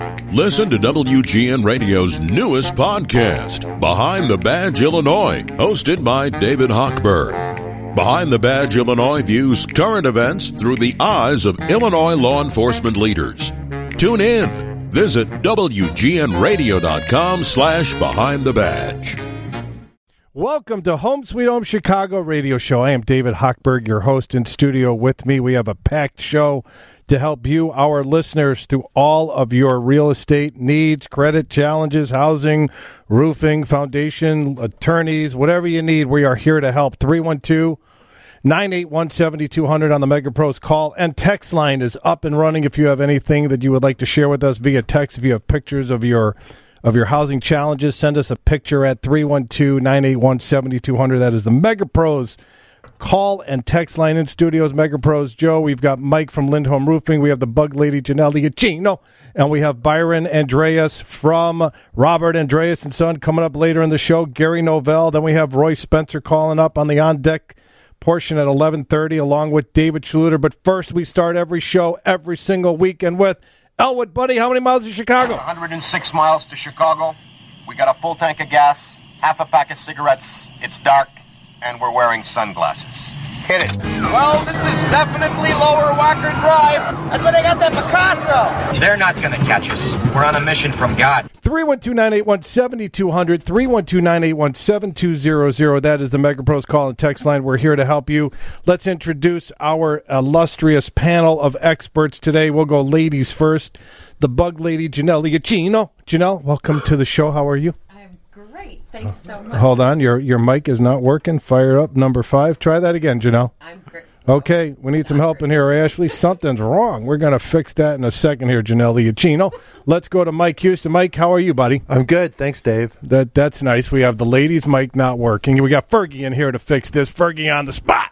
Listen to WGN Radio's newest podcast, Behind the Badge Illinois, hosted by David Hochberg. Behind the Badge Illinois views current events through the eyes of Illinois law enforcement leaders. Tune in. Visit WGNRadio.com/Behind the Badge. Welcome to Home Sweet Home Chicago Radio Show. I am David Hochberg, your host in studio. With me, we have a packed show to help you, our listeners, through all of your real estate needs, credit challenges, housing, roofing, foundation, attorneys, whatever you need. We are here to help. 312-981-7200 on the MegaPros call and text line is up and running. If you have anything that you would like to share with us via text, if you have pictures of your housing challenges, send us a picture at 312-981-7200. That is the MegaPros call and text line in studios. MegaPros Joe, we've got Mike from Lindholm Roofing, we have the bug lady Janelle Liacino, and we have Byron Andreas from Robert Andreas and Son coming up later in the show. Gary Novell, then we have Roy Spencer calling up on the on deck portion at 11:30 along with David Schluter. But first, we start every show every single weekend with Elwood. Buddy, how many miles to Chicago? 106 miles to Chicago. We got a full tank of gas, half a pack of cigarettes. It's dark, and we're wearing sunglasses. Hit it. Well, this is definitely Lower Walker Drive. That's where they got that Picasso. They're not going to catch us. We're on a mission from God. 312-981-7200, 312-981-7200. That is the MegaPros call and text line. We're here to help you. Let's introduce our illustrious panel of experts today. We'll go ladies first. The bug lady, Janelle Liacino. Janelle, welcome to the show. How are you? Great. Thanks so much. Hold on. Your mic is not working. Fire up number 5. Try that again, Janelle. I'm great. Okay. We need some help in here, Ashley. Something's wrong. We're going to fix that in a second here, Janelle Liacino. Let's go to Mike Houston. Mike, how are you, buddy? I'm good. Thanks, Dave. That's nice. We have the ladies' mic not working. We got Fergie in here to fix this. Fergie on the spot.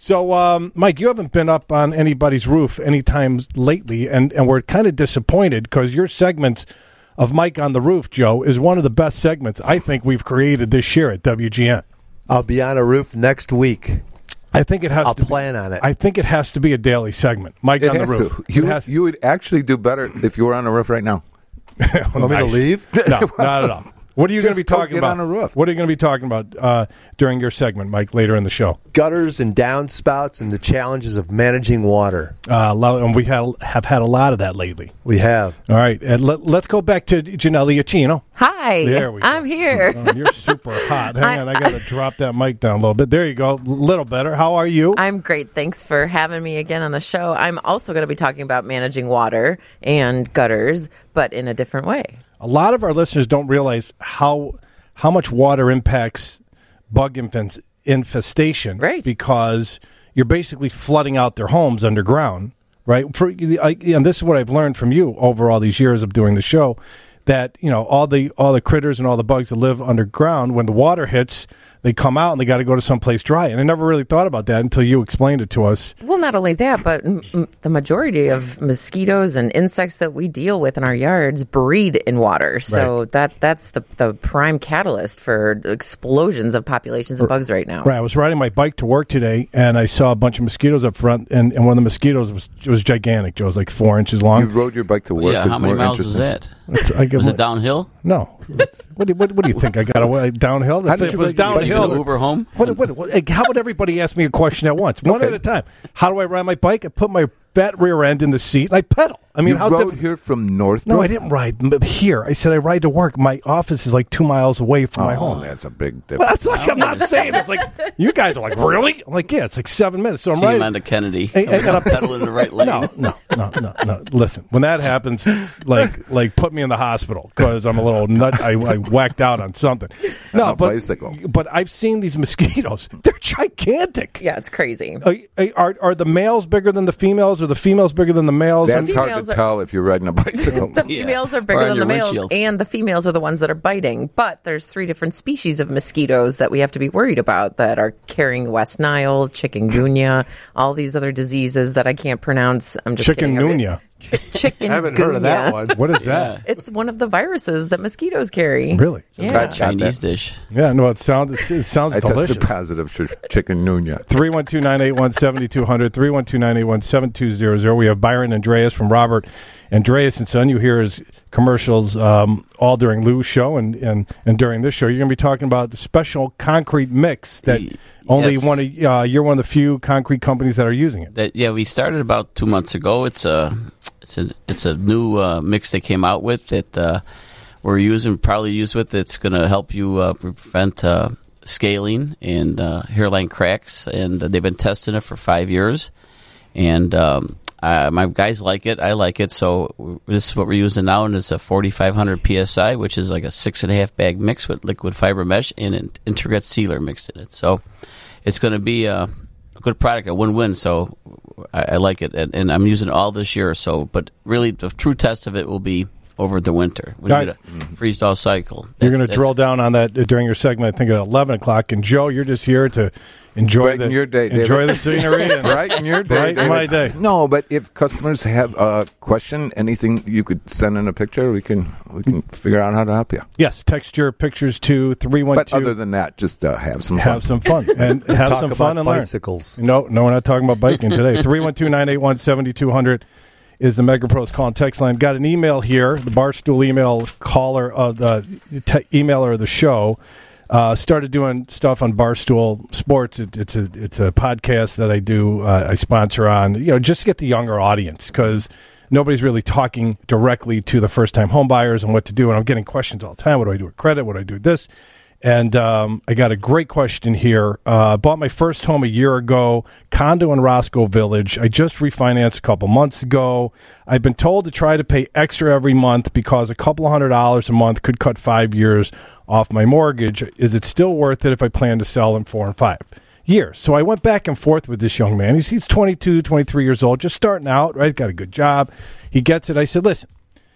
So, Mike, you haven't been up on anybody's roof anytime lately, and we're kind of disappointed because your segments of Mike on the Roof, Joe, is one of the best segments I think we've created this year at WGN. I'll be on a roof next week. I think it has I'll to plan on it. I think it has to be a daily segment. Mike on the Roof. You would actually do better if you were on a roof right now. Want me to leave? No, not at all. What are you going to be talking about? On a roof. What are you going to be talking about during your segment, Mike, later in the show? Gutters and downspouts and the challenges of managing water. And we have had a lot of that lately. We have. All right. And let's go back to Janelle Liacino. Hi. There we go. I'm here. Oh, you're super hot. Hang on. I got to drop that mic down a little bit. There you go. A little better. How are you? I'm great. Thanks for having me again on the show. I'm also going to be talking about managing water and gutters, but in a different way. A lot of our listeners don't realize how much water impacts bug infestation, right? Because you're basically flooding out their homes underground, right? And this is what I've learned from you over all these years of doing the show, that all the critters and all the bugs that live underground, when the water hits, they come out and they got to go to someplace dry. And I never really thought about that until you explained it to us. Well, not only that, but the majority of mosquitoes and insects that we deal with in our yards breed in water. So that's the prime catalyst for explosions of populations of bugs right now. Right. I was riding my bike to work today, and I saw a bunch of mosquitoes up front, and one of the mosquitoes was gigantic. Joe, it was like 4 inches long. You rode your bike to work. Yeah, how many miles was that? Was it downhill? No. What do you think? I got away downhill? If it was downhill, Uber home? How would everybody ask me a question at once? One at a time. How do I ride my bike? I put my fat rear end in the seat and I pedal. I mean, you rode here from Northbrook? No, I didn't ride here. I said I ride to work. My office is like 2 miles away from my home. That's a big difference. Well, that's like, I'm not saying it's like, you guys are like, really? I'm like, yeah, it's like 7 minutes. So I'm See riding. him on to Kennedy. And I'm pedaling in the right lane. No. Listen, when that happens, like put me in the hospital because I'm a little nut. I whacked out on something. No, bicycle. But I've seen these mosquitoes. They're gigantic. Yeah, it's crazy. Are the males bigger than the females, or the females bigger than the males? That's hard to tell if you're riding a bicycle. The females are bigger than the males, and the females are the ones that are biting. But there's 3 different species of mosquitoes that we have to be worried about that are carrying West Nile, chikungunya, all these other diseases that I can't pronounce. I'm just chikungunya. Chikungunya. I haven't heard of that one. What is that? It's one of the viruses that mosquitoes carry. Really? Yeah. Chinese dish. Yeah, no, it sounds I delicious. tested positive for chikungunya. 312-981-7200, 312-981-7200. We have Byron Andreas from Robert Andreas and Son. You hear his commercials all during Lou's show and during this show. You're going to be talking about the special concrete mix that only you're one of the few concrete companies that are using it. We started about 2 months ago. It's a new mix they came out with that we're probably use with. It's going to help you prevent scaling and hairline cracks, and they've been testing it for 5 years, and my guys like it. I like it. So this is what we're using now, and it's a 4,500 PSI, which is like a 6.5 bag mix with liquid fiber mesh and an Integrat sealer mixed in it. So it's going to be a good product, a win-win. So I like it, and I'm using it all this year. So, but really, the true test of it will be over the winter. We get a freeze-thaw cycle. You're going to drill down on that during your segment, I think, at 11 o'clock. And, Joe, you're just here to enjoy your day, enjoy the scenery. And right in your day, right in my day. No, but if customers have a question, anything you could send in a picture, we can figure out how to help you. Yes, text your pictures to 312. But other than that, just have some fun. Have some fun. And have some fun and bicycles. Learn. No, we're not talking about biking today. 312-981-7200. Is the MegaPros call and text line. Got an email here, the Barstool email caller of the emailer of the show. Started doing stuff on Barstool Sports. It's a podcast that I do. I sponsor on, just to get the younger audience, because nobody's really talking directly to the first time home buyers and what to do. And I'm getting questions all the time. What do I do with credit? What do I do with this? And I got a great question here. Bought my first home a year ago, condo in Roscoe Village. I just refinanced a couple months ago. I've been told to try to pay extra every month because a couple $100 a month could cut 5 years off my mortgage. Is it still worth it if I plan to sell in 4 and 5 years? So I went back and forth with this young man. He's 22, 23 years old, just starting out, right? Got a good job. He gets it. I said, listen.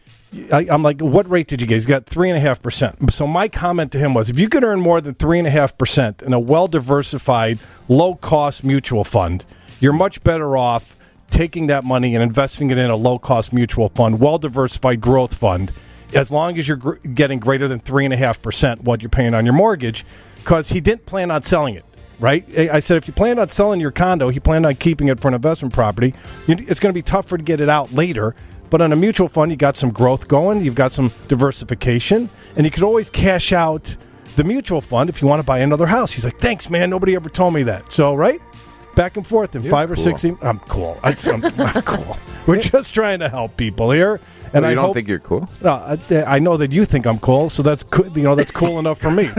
I'm like, what rate did you get? He's got 3.5%. So my comment to him was, if you could earn more than 3.5% in a well-diversified, low-cost mutual fund, you're much better off taking that money and investing it in a low-cost mutual fund, well-diversified growth fund, as long as you're getting greater than 3.5% what you're paying on your mortgage, because he didn't plan on selling it. Right? I said, if you plan on selling your condo, he planned on keeping it for an investment property. It's going to be tougher to get it out later. But on a mutual fund, you got some growth going, you've got some diversification, and you could always cash out the mutual fund if you want to buy another house. He's like, thanks, man. Nobody ever told me that. So, right? Back and forth in 5 or 6. I'm cool. I'm cool. We're just trying to help people here. And I don't think you're cool? No, I know that you think I'm cool, so that's that's cool enough for me.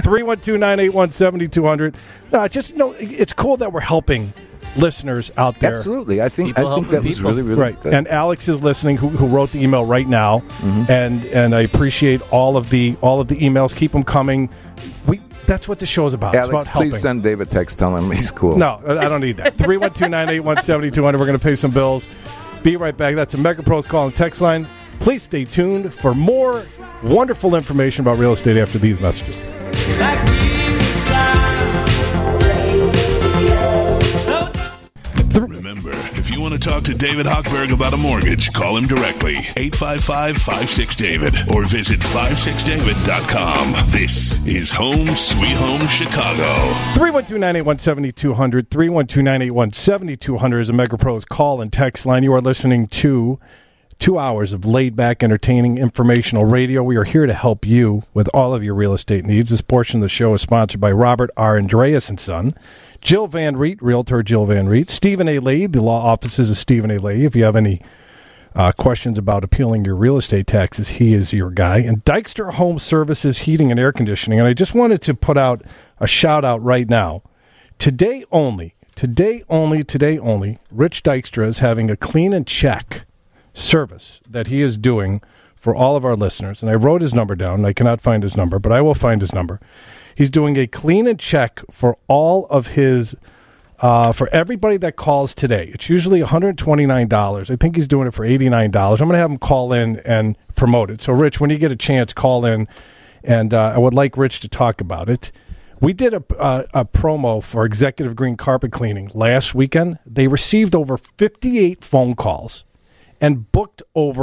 312-981-7200. No, it's cool that we're helping listeners out there. Absolutely. I think that was really, really right. good. And Alex is listening, who wrote the email right now, and I appreciate all of the emails. Keep them coming. That's what the show is about. Alex, it's about helping. Please send Dave a text telling him he's cool. No, I don't need that. 312-981-7200. We're going to pay some bills. Be right back. That's a MegaPros call and text line. Please stay tuned for more wonderful information about real estate after these messages. Remember, if you want to talk to David Hochberg about a mortgage, call him directly, 855-56-DAVID, or visit 56david.com. This is Home Sweet Home Chicago. 312-981-7200, 312-981-7200 is a MegaPros call and text line. You are listening to 2 hours of laid-back, entertaining, informational radio. We are here to help you with all of your real estate needs. This portion of the show is sponsored by Robert R. Andreas & Son, Jill Van Riet, Realtor Jill Van Riet, Stephen A. Lee, the law offices of Stephen A. Lee. If you have any questions about appealing your real estate taxes, he is your guy. And Dykstra Home Services, Heating and Air Conditioning. And I just wanted to put out a shout-out right now. Today only, Rich Dykstra is having a clean and check service that he is doing for all of our listeners. And I wrote his number down, and I cannot find his number, but I will find his number. He's doing a clean and check for all of his, for everybody that calls today. It's usually $129. I think he's doing it for $89. I'm going to have him call in and promote it. So, Rich, when you get a chance, call in, and I would like Rich to talk about it. We did a promo for Executive Green Carpet Cleaning last weekend. They received over 58 phone calls and booked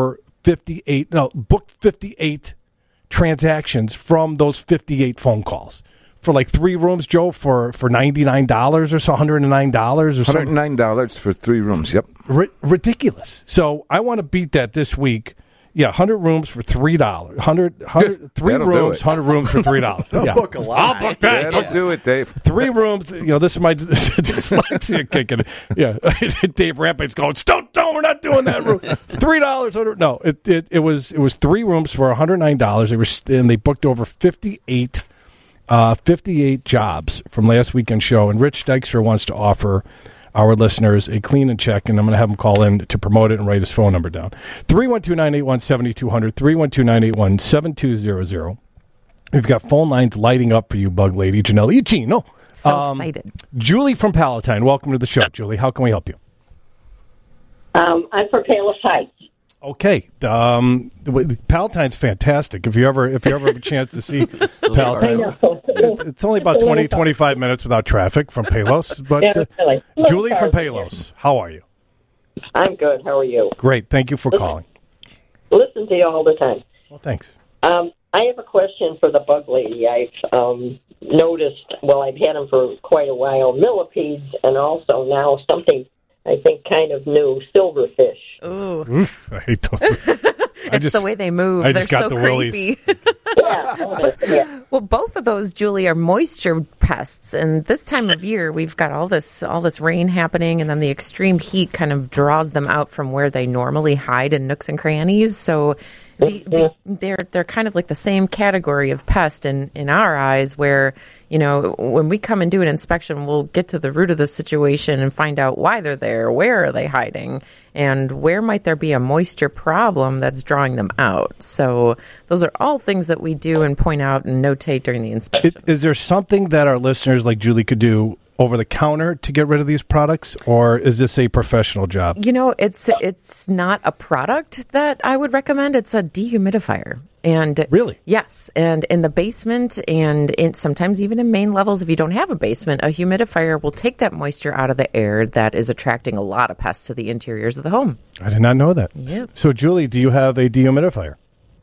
58 transactions from those 58 phone calls for like 3 rooms, Joe, for $99 or so, $109 or something. $109 for 3 rooms, yep. Ridiculous. So I want to beat that this week Yeah, 100 rooms for $3. 3 That'll rooms, 100 rooms for $3. Yeah. Book a lot. I'll book that. That'll do it, Dave. 3 rooms. This is my dyslexia kicking. Yeah, Dave Rampate's going. Don't, we're not doing that room. $3. No, it was 3 rooms for $109. They booked over 58 jobs from last weekend's show. And Rich Dykstra wants to offer our listeners a clean and check, and I'm going to have him call in to promote it and write his phone number down. 312-981-7200, 312-981-7200. We've got phone lines lighting up for you, Bug Lady, Janelle Eugene. So excited. Julie from Palatine, welcome to the show, Julie. How can we help you? I'm from Palos Heights. Okay, Palatine's fantastic. If you ever have a chance to see Palatine, it's only about 20-25 minutes without traffic from Palos. But really. Julie from Palos, how are you? I'm good. How are you? Great. Thank you for calling. Listen to you all the time. Well, thanks. I have a question for the Bug Lady. I've noticed. Well, I've had them for quite a while. Millipedes, and also now something. I think kind of new, silverfish. Ooh. Oof, I hate those. It's the way they move. They're just got so the creepy. Yeah. Well, both of those, Julie, are moisture pests, and this time of year we've got all this rain happening, and then the extreme heat kind of draws them out from where they normally hide in nooks and crannies. So they're kind of like the same category of pest in our eyes, where when we come and do an inspection, we'll get to the root of the situation and find out why they're there, where are they hiding, and where might there be a moisture problem that's drawing them out. So those are all things that we do and point out and notate during the inspection. Is there something that our listeners like Julie could do over the counter to get rid of these products, or is this a professional job? It's not a product that I would recommend. It's a dehumidifier. And really? Yes. And in the basement and sometimes even in main levels, if you don't have a basement, a humidifier will take that moisture out of the air that is attracting a lot of pests to the interiors of the home. I did not know that. Yeah. So, Julie, do you have a dehumidifier?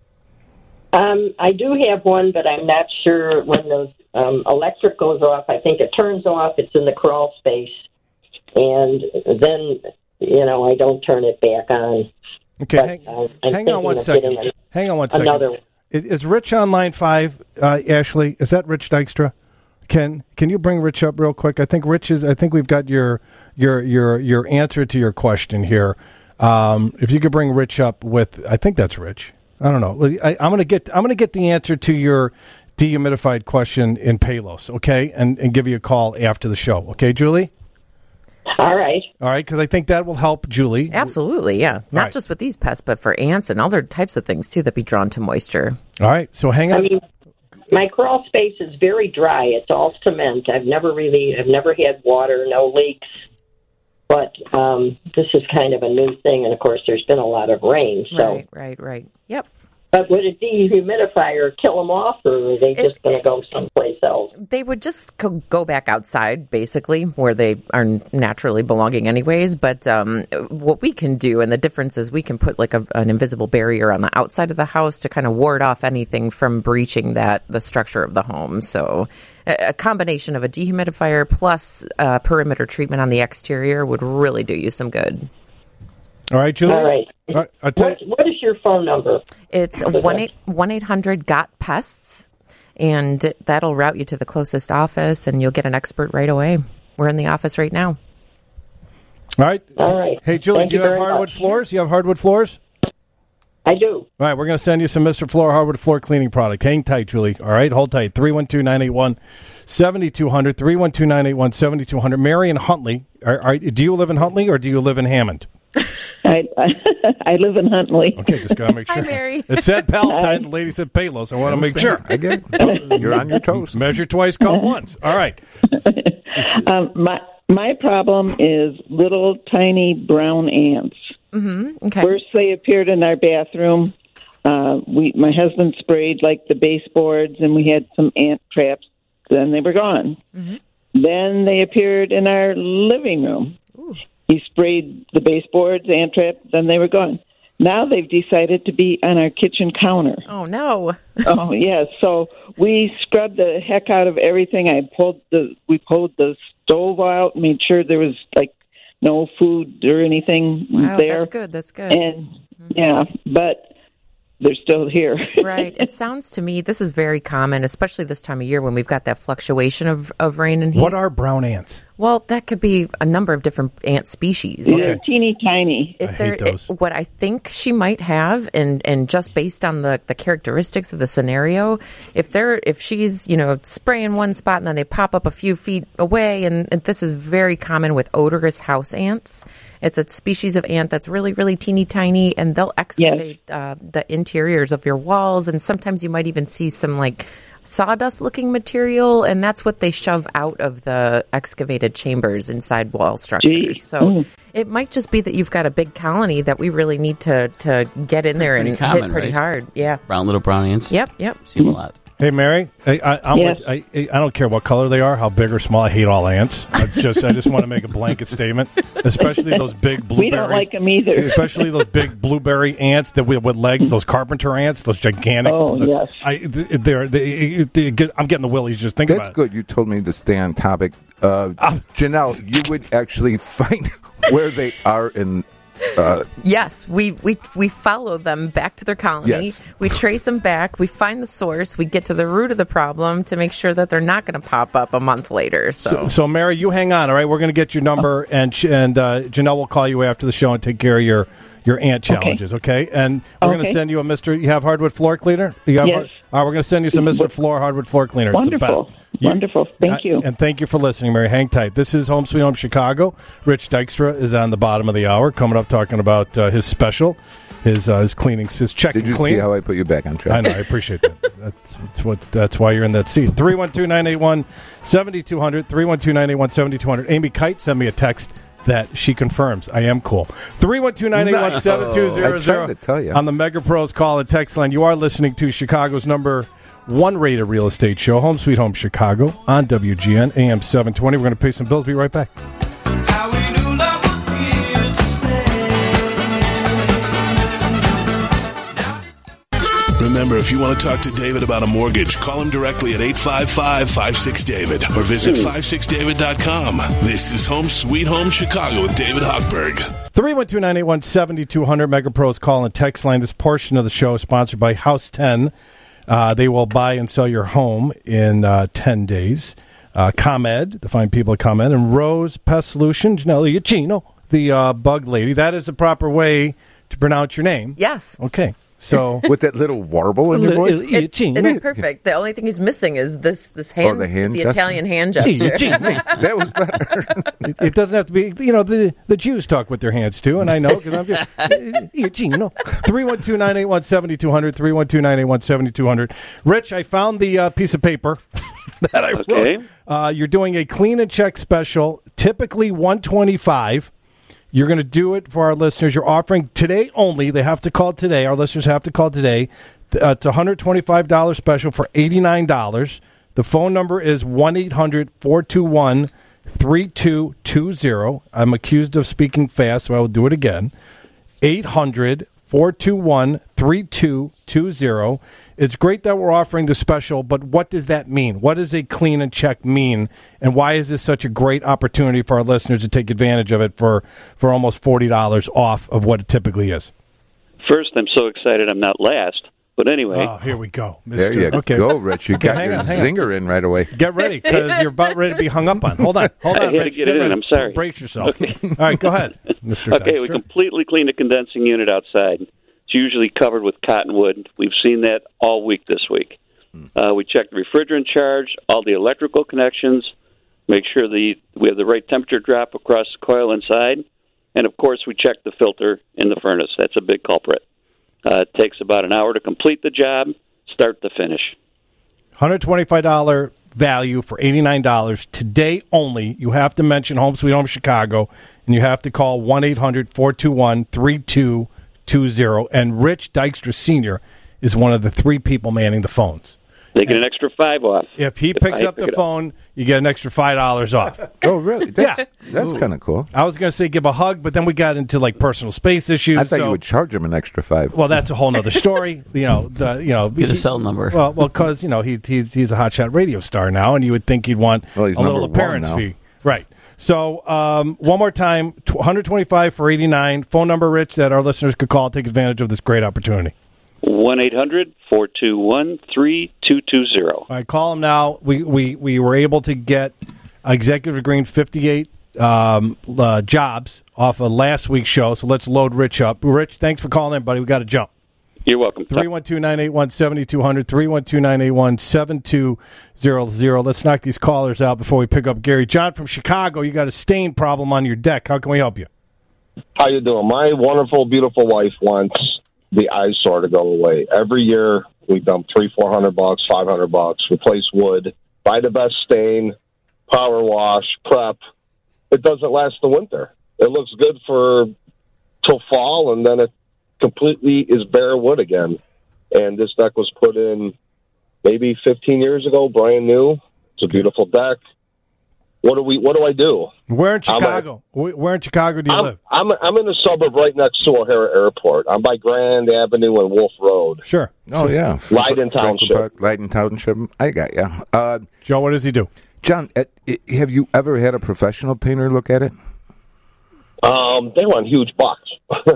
I do have one, but I'm not sure when the electric goes off. I think it turns off. It's in the crawl space. And then, I don't turn it back on. Okay, hang on one second. Hang on one second. Another one. Is Rich on line 5, Ashley? Is that Rich Dykstra? Can you bring Rich up real quick? I think we've got your answer to your question here. If you could bring Rich up with, I think that's Rich. I don't know. I'm gonna get the answer to your dehumidified question in Palos, okay, and give you a call after the show, okay, Julie? All right, because I think that will help Julie. Absolutely, yeah. Not just with these pests, but for ants and other types of things, too, that be drawn to moisture. All right, so hang on. I mean, my crawl space is very dry. It's all cement. I've never had water, no leaks. But this is kind of a new thing, and, of course, there's been a lot of rain. So. Right. Yep. But would a dehumidifier kill them off, or are they just going to go someplace else? They would just go back outside, basically, where they are naturally belonging anyways. But what we can do, and the difference is we can put like an invisible barrier on the outside of the house to kind of ward off anything from breaching the structure of the home. So a combination of a dehumidifier plus perimeter treatment on the exterior would really do you some good. All right, Julie. All right. What is your phone number? It's 1-800-GOT-PESTS, and that'll route you to the closest office, and you'll get an expert right away. We're in the office right now. All right. Hey, Julie, Thank do you have hardwood floors? You have hardwood floors? I do. All right, we're going to send you some Mr. Floor hardwood floor cleaning product. Hang tight, Julie. All right, hold tight. 312-981-7200, 312-981-7200. Mary in Huntley. Do you live in Huntley or do you live in Hammond? I live in Huntley. Okay, just got to make sure. Hi, Mary. It said Palatine. The lady said Palos. I want to make sure. I get it. You're on your toes. Measure twice, cut once. All right. My problem is little tiny brown ants. Mm-hmm. Okay. First, they appeared in our bathroom. My husband sprayed like the baseboards, and we had some ant traps. Then they were gone. Mm-hmm. Then they appeared in our living room. Ooh. He sprayed the baseboards, ant traps, then they were gone. Now they've decided to be on our kitchen counter. Oh, no. Oh, yes. So we scrubbed the heck out of everything. We pulled the stove out, made sure there was, like, no food or anything wow, there. That's good. And, yeah, but they're still here. Right. It sounds to me, this is very common, especially this time of year when we've got that fluctuation of rain and heat. What are brown ants? Well, that could be a number of different ant species. They're teeny tiny. I hate those. What I think she might have, and just based on the characteristics of the scenario, if she's spraying one spot and then they pop up a few feet away, and this is very common with odorous house ants. It's a species of ant that's really, really teeny tiny, and they'll excavate the interiors of your walls, and sometimes you might even see some like sawdust-looking material, and that's what they shove out of the excavated chambers inside wall structures. So it might just be that you've got a big colony that we really need to get in there and hit pretty hard. Yeah, little brown ants. Yep. See them a lot. Hey, Mary, I don't care what color they are, how big or small. I hate all ants. I just want to make a blanket statement, especially those big blueberries. We don't like them either. Especially those big blueberry ants with legs, those carpenter ants, those gigantic. Oh, yes. I'm getting the willies just thinking about it. That's good. You told me to stay on topic. Janelle, you would actually find where they are in... yes, we follow them back to their colony. Yes. We trace them back. We find the source. We get to the root of the problem to make sure that they're not going to pop up a month later. So Mary, you hang on, all right? We're going to get your number, and Janelle will call you after the show and take care of your ant challenges, okay? And we're going to send you you have hardwood floor cleaner? Yes. All right, we're going to send you some Mr. Floor hardwood floor cleaner. Wonderful. It's the best. Wonderful. Thank you. And thank you for listening, Mary. Hang tight. This is Home Sweet Home Chicago. Rich Dykstra is on the bottom of the hour, coming up talking about his special, his cleaning, his check and clean. Did you see how I put you back on track? I know. I appreciate that. That's why you're in that seat. 312-981-7200. 312-981-7200. Amy Kite sent me a text that she confirms I am cool. 312-981-7200. I tried to tell you. On the Mega Pros call and text line, you are listening to Chicago's number one rated real estate show, Home Sweet Home Chicago, on WGN, AM 720. We're going to pay some bills. Be right back. Remember, if you want to talk to David about a mortgage, call him directly at 855-56-DAVID or visit 56david.com. This is Home Sweet Home Chicago with David Hochberg. 312-981-7200, Mega Pros call and text line. This portion of the show is sponsored by House 10. They will buy and sell your home in 10 days. ComEd, the fine people at ComEd, and Rose Pest Solution, Janelle Iacchino, the bug lady. That is the proper way to pronounce your name. Yes. Okay. So with that little warble in your voice? It's perfect. The only thing he's missing is this hand, the Italian hand gesture. That was better. It doesn't have to be, the Jews talk with their hands too, and I know because I'm just, 312-981-7200, 312-981-7200. Rich, I found the piece of paper that I wrote. You're doing a clean and check special, typically $125. You're going to do it for our listeners. You're offering today only. They have to call today. Our listeners have to call today. It's a $125 special for $89. The phone number is 1-800-421-3220. I'm accused of speaking fast, so I will do it again. 800-421-3220. It's great that we're offering the special, but what does that mean? What does a clean and check mean? And why is this such a great opportunity for our listeners to take advantage of it for almost $40 off of what it typically is? First, I'm so excited I'm not last. But anyway. Oh, here we go. There you go, Rich. You got your zinger in right away. Get ready, because you're about ready to be hung up on. Hold on, I had Rich. to get it in. I'm sorry. Brace yourself. Okay. All right, go ahead, Mr. Okay, Dykstra. we completely cleaned the condensing unit outside. It's usually covered with cottonwood. We've seen that all week this week. We checked the refrigerant charge, all the electrical connections, make sure we have the right temperature drop across the coil inside, and, of course, we checked the filter in the furnace. That's a big culprit. It takes about an hour to complete the job, start to finish. $125 value for $89 today only. You have to mention Home Sweet Home Chicago, and you have to call 1-800-421-3220. And Rich Dykstra Sr. is one of the three people manning the phones. They get an extra $5 off. If he picks up the phone, you get an extra $5 off. Oh, really? That's kind of cool. I was going to say give a hug, but then we got into like personal space issues. I thought you would charge him an extra $5. Well, that's a whole other story. Get a cell number. Well, because he's a hotshot radio star now, and you would think he'd want a little appearance fee, right? So one more time, $125 for $89. Phone number, Rich, that our listeners could call, take advantage of this great opportunity. 1-800-421-3220. All right, call him now. We were able to get Executive Green 58 jobs off of last week's show, so let's load Rich up. Rich, thanks for calling in, buddy. We got to jump. You're welcome. 312-981-7200, 312-981-7200. Let's knock these callers out before we pick up Gary. John from Chicago, you got a stain problem on your deck. How can we help you? How you doing? My wonderful, beautiful wife wants the eyesore to go away. Every year we dump $300-400, $500, replace wood, buy the best stain, power wash, prep. It doesn't last the winter. It looks good till fall, and then it completely is bare wood again. And this deck was put in maybe 15 years ago, brand new. It's a beautiful deck. What do I do? Where in Chicago? Where in Chicago do you live? I'm in a suburb right next to O'Hare Airport. I'm by Grand Avenue and Wolf Road. Sure. Oh, yeah. Leiden Township. Leiden Township. I got you. Joe, what does he do? John, have you ever had a professional painter look at it? They want huge bucks.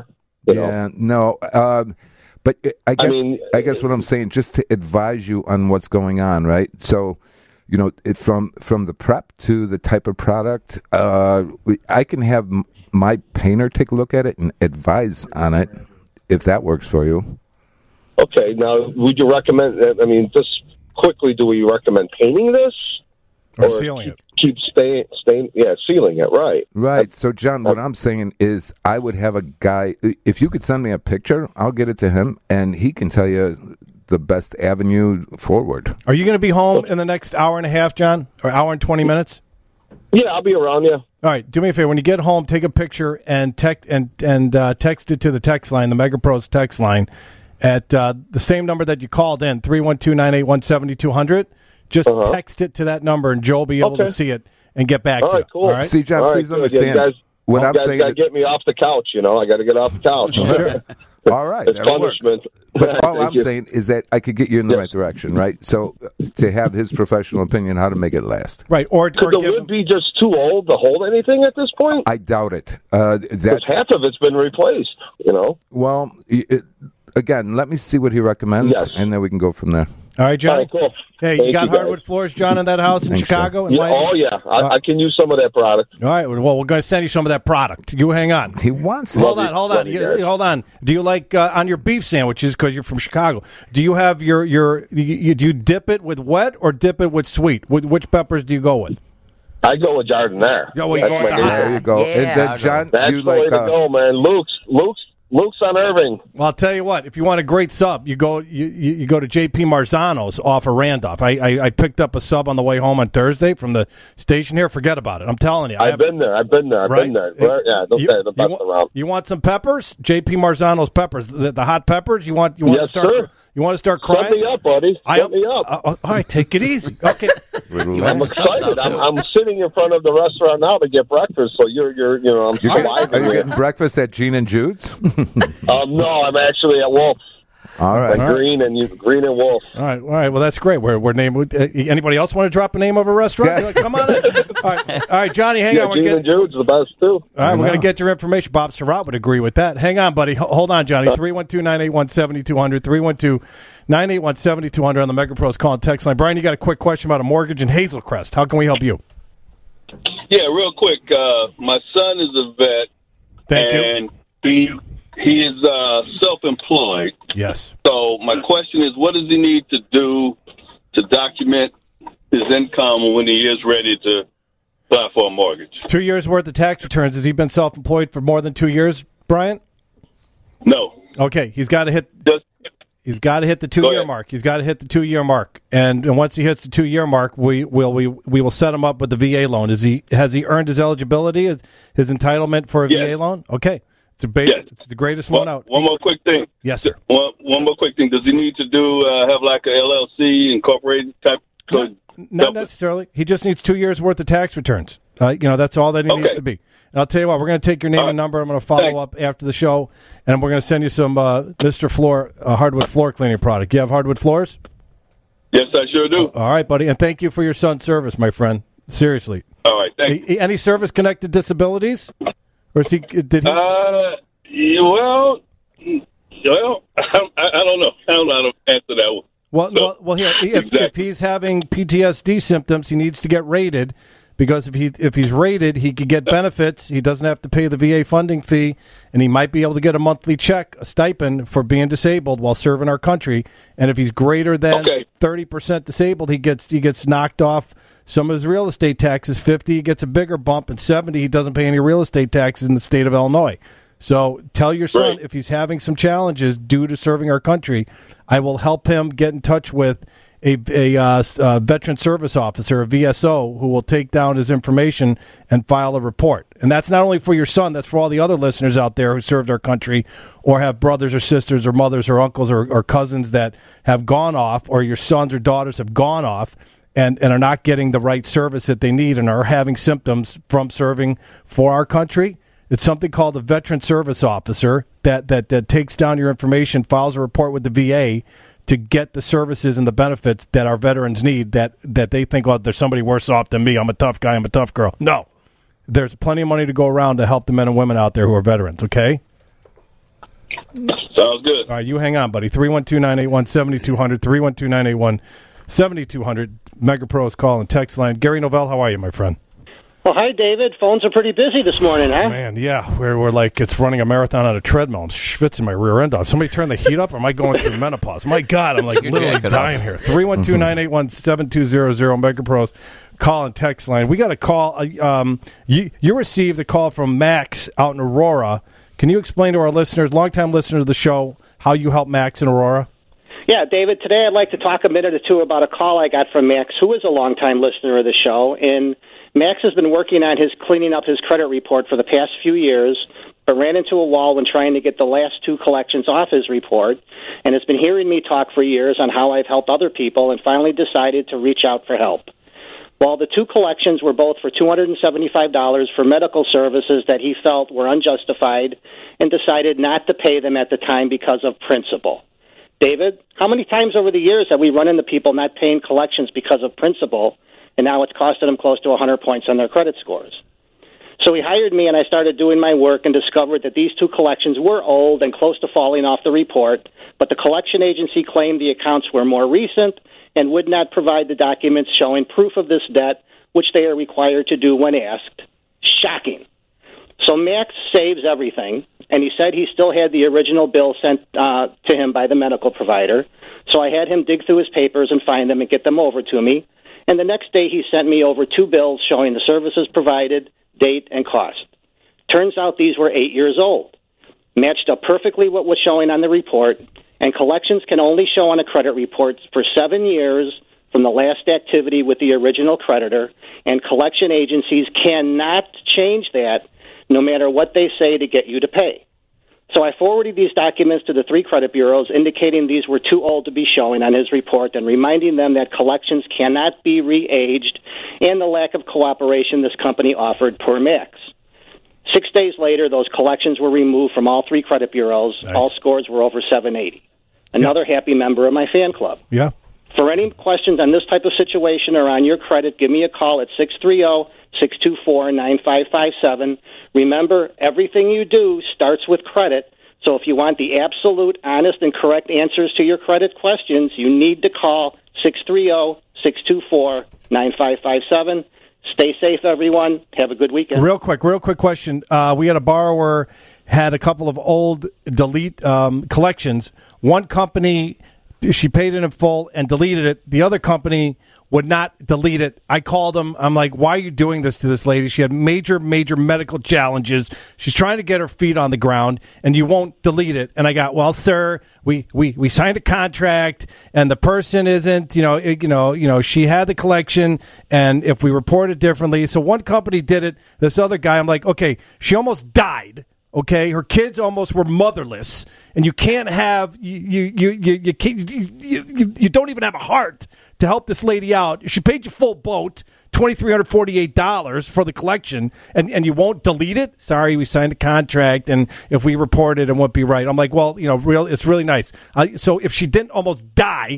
No. But I guess what I'm saying, just to advise you on what's going on, right? So, from the prep to the type of product, I can have my painter take a look at it and advise on it, if that works for you. Okay. Now, would you recommend? Just quickly, do we recommend painting this or sealing it? Keep sealing it, right. Right. So, John, what I'm saying is I would have a guy, if you could send me a picture, I'll get it to him, and he can tell you the best avenue forward. Are you going to be home in the next hour and a half, John, or hour and 20 minutes? Yeah, I'll be around you. All right, do me a favor. When you get home, take a picture and text it to the text line, the MegaPros text line, at the same number that you called in, 312-981-7200. Just text it to that number, and Joe will be able to see it and get back to you. Cool. All right, see, John, please understand. What I'm saying, got to get me off the couch. I got to get off the couch. Sure. All right, it's punishment. But all I'm saying is that I could get you in the right direction, right? So to have his professional opinion how to make it last, right? Could the wood be just too old to hold anything at this point? I doubt it. Because half of it's been replaced. Well, again, let me see what he recommends, and then we can go from there. All right, John. All right, cool. Hey, you got hardwood floors, John, in that house in Chicago? I can use some of that product. All right, well, we're going to send you some of that product. You hang on. He wants it. Hold on. Hold on. Do you like, on your beef sandwiches, because you're from Chicago, do you have do you dip it with wet or dip it with sweet? Which peppers do you go with? I go with Jardiniere. There you go. Yeah. And then, John, that's you the way to go, man. Luke's on Irving. Well, I'll tell you what. If you want a great sub, you go to JP Marzano's off of Randolph. I picked up a sub on the way home on Thursday from the station here. Forget about it. I'm telling you. I've been there. Been there. Yeah, the best around. You want some peppers? JP Marzano's peppers, the hot peppers. You want yes, to start? Sir. You want to start crying? Set me up, buddy. Set me up. All right, take it easy. Okay. I'm excited. I'm sitting in front of the restaurant now to get breakfast. So you're I'm Are you getting breakfast at Gene and Jude's? No, I'm actually at Wolf. All right. Green and Wolf. All right. Well, that's great. We're named. Anybody else want to drop a name of a restaurant? Like, come on in. All right, Johnny, hang on. Gene and Jude's the best too. All right, we're going to get your information. Bob Surratt would agree with that. Hang on, buddy. Hold on, Johnny. 312-981-7200. 312-981-7200 on the MegaPros call and text line. Brian, you got a quick question about a mortgage in Hazel Crest. How can we help you? Yeah, real quick. My son is a vet. Thank you. He is self-employed. Yes. So my question is, what does he need to do to document his income when he is ready to apply for a mortgage? 2 years worth of tax returns. Has he been self-employed for more than 2 years, Brian? No. Okay, he's got to hit. He's got to hit the 2 year mark. He's got to hit the 2 year mark, and once he hits the 2 year mark, we will set him up with the VA loan. Has he earned his eligibility, his entitlement for a VA loan? Okay. It's the greatest loan out. One more quick thing. Yes, sir. One more quick thing. Does he need to have like a LLC incorporated type? Not necessarily. He just needs 2 years worth of tax returns. That's all that he needs to be. And I'll tell you what, we're going to take your name and number. I'm going to follow up after the show, and we're going to send you some Mr. Floor hardwood floor cleaning product. You have hardwood floors? Yes, I sure do. All right, buddy, and thank you for your son's service, my friend. Seriously. All right, thank you. Any service-connected disabilities? Or did he? Well, Well, I don't know. I don't know how to answer that one. Well, here, if he's having PTSD symptoms, he needs to get rated, because if he's rated, he could get benefits. He doesn't have to pay the VA funding fee, and he might be able to get a monthly check, a stipend for being disabled while serving our country. And if he's greater than 30% disabled, he gets knocked off some of his real estate taxes. 50, he gets a bigger bump, and 70, he doesn't pay any real estate taxes in the state of Illinois. So tell your son, if he's having some challenges due to serving our country, I will help him get in touch with a veteran service officer, a VSO, who will take down his information and file a report. And that's not only for your son, that's for all the other listeners out there who served our country or have brothers or sisters or mothers or uncles or cousins that have gone off, or your sons or daughters have gone off and are not getting the right service that they need and are having symptoms from serving for our country. It's something called a veteran service officer that takes down your information, files a report with the VA to get the services and the benefits that our veterans need, that they think, oh, there's somebody worse off than me. I'm a tough guy. I'm a tough girl. No. There's plenty of money to go around to help the men and women out there who are veterans, okay? Sounds good. All right, you hang on, buddy. 312-981-7200, 312-981-7200. Mega Pros call and text line. Gary Novell, how are you, my friend? Well, hi, David. Phones are pretty busy this morning, huh? Man, yeah. We're like, it's running a marathon on a treadmill. I'm schwitzing my rear end off. Somebody turn the heat up, or am I going through menopause? My God, I'm like literally dying here. 312-981-7200, Mega Pros call and text line. We got a call. You received a call from Max out in Aurora. Can you explain to our listeners, longtime listeners of the show, how you help Max in Aurora? Yeah, David, today I'd like to talk a minute or two about a call I got from Max, who is a longtime listener of the show. And Max has been working on cleaning up his credit report for the past few years, but ran into a wall when trying to get the last two collections off his report, and has been hearing me talk for years on how I've helped other people, and finally decided to reach out for help. While the two collections were both for $275 for medical services that he felt were unjustified, and decided not to pay them at the time because of principle. David, how many times over the years have we run into people not paying collections because of principle, and now it's costing them close to 100 points on their credit scores? So he hired me, and I started doing my work and discovered that these two collections were old and close to falling off the report, but the collection agency claimed the accounts were more recent and would not provide the documents showing proof of this debt, which they are required to do when asked. Shocking. So Max saves everything, and he said he still had the original bill sent to him by the medical provider. So I had him dig through his papers and find them and get them over to me. And the next day he sent me over two bills showing the services provided, date, and cost. Turns out these were 8 years old. Matched up perfectly what was showing on the report, and collections can only show on a credit report for 7 years from the last activity with the original creditor, and collection agencies cannot change that no matter what they say to get you to pay. So I forwarded these documents to the three credit bureaus, indicating these were too old to be showing on his report and reminding them that collections cannot be re-aged and the lack of cooperation this company offered per Max. 6 days later, those collections were removed from all three credit bureaus. Nice. All scores were over 780. Another happy member of my fan club. Yeah. For any questions on this type of situation or on your credit, give me a call at 630-624-9557. Remember, everything you do starts with credit, so if you want the absolute, honest, and correct answers to your credit questions, you need to call 630-624-9557. Stay safe, everyone. Have a good weekend. Real quick question. We had a borrower had a couple of old delete collections. One company, she paid it in full and deleted it. The other company would not delete it. I called them. I'm like, why are you doing this to this lady? She had major medical challenges. She's trying to get her feet on the ground, and you won't delete it. And I got, well, sir, we signed a contract, and the person isn't, she had the collection, and if we report it differently. So one company did it. This other guy, I'm like, okay, she almost died. Okay, her kids almost were motherless, and you can't have you don't even have a heart to help this lady out. She paid you full boat $2,348 for the collection, and you won't delete it? Sorry, we signed a contract, and if we report it, it won't be right. I'm like, well, it's really nice. So if she didn't almost die,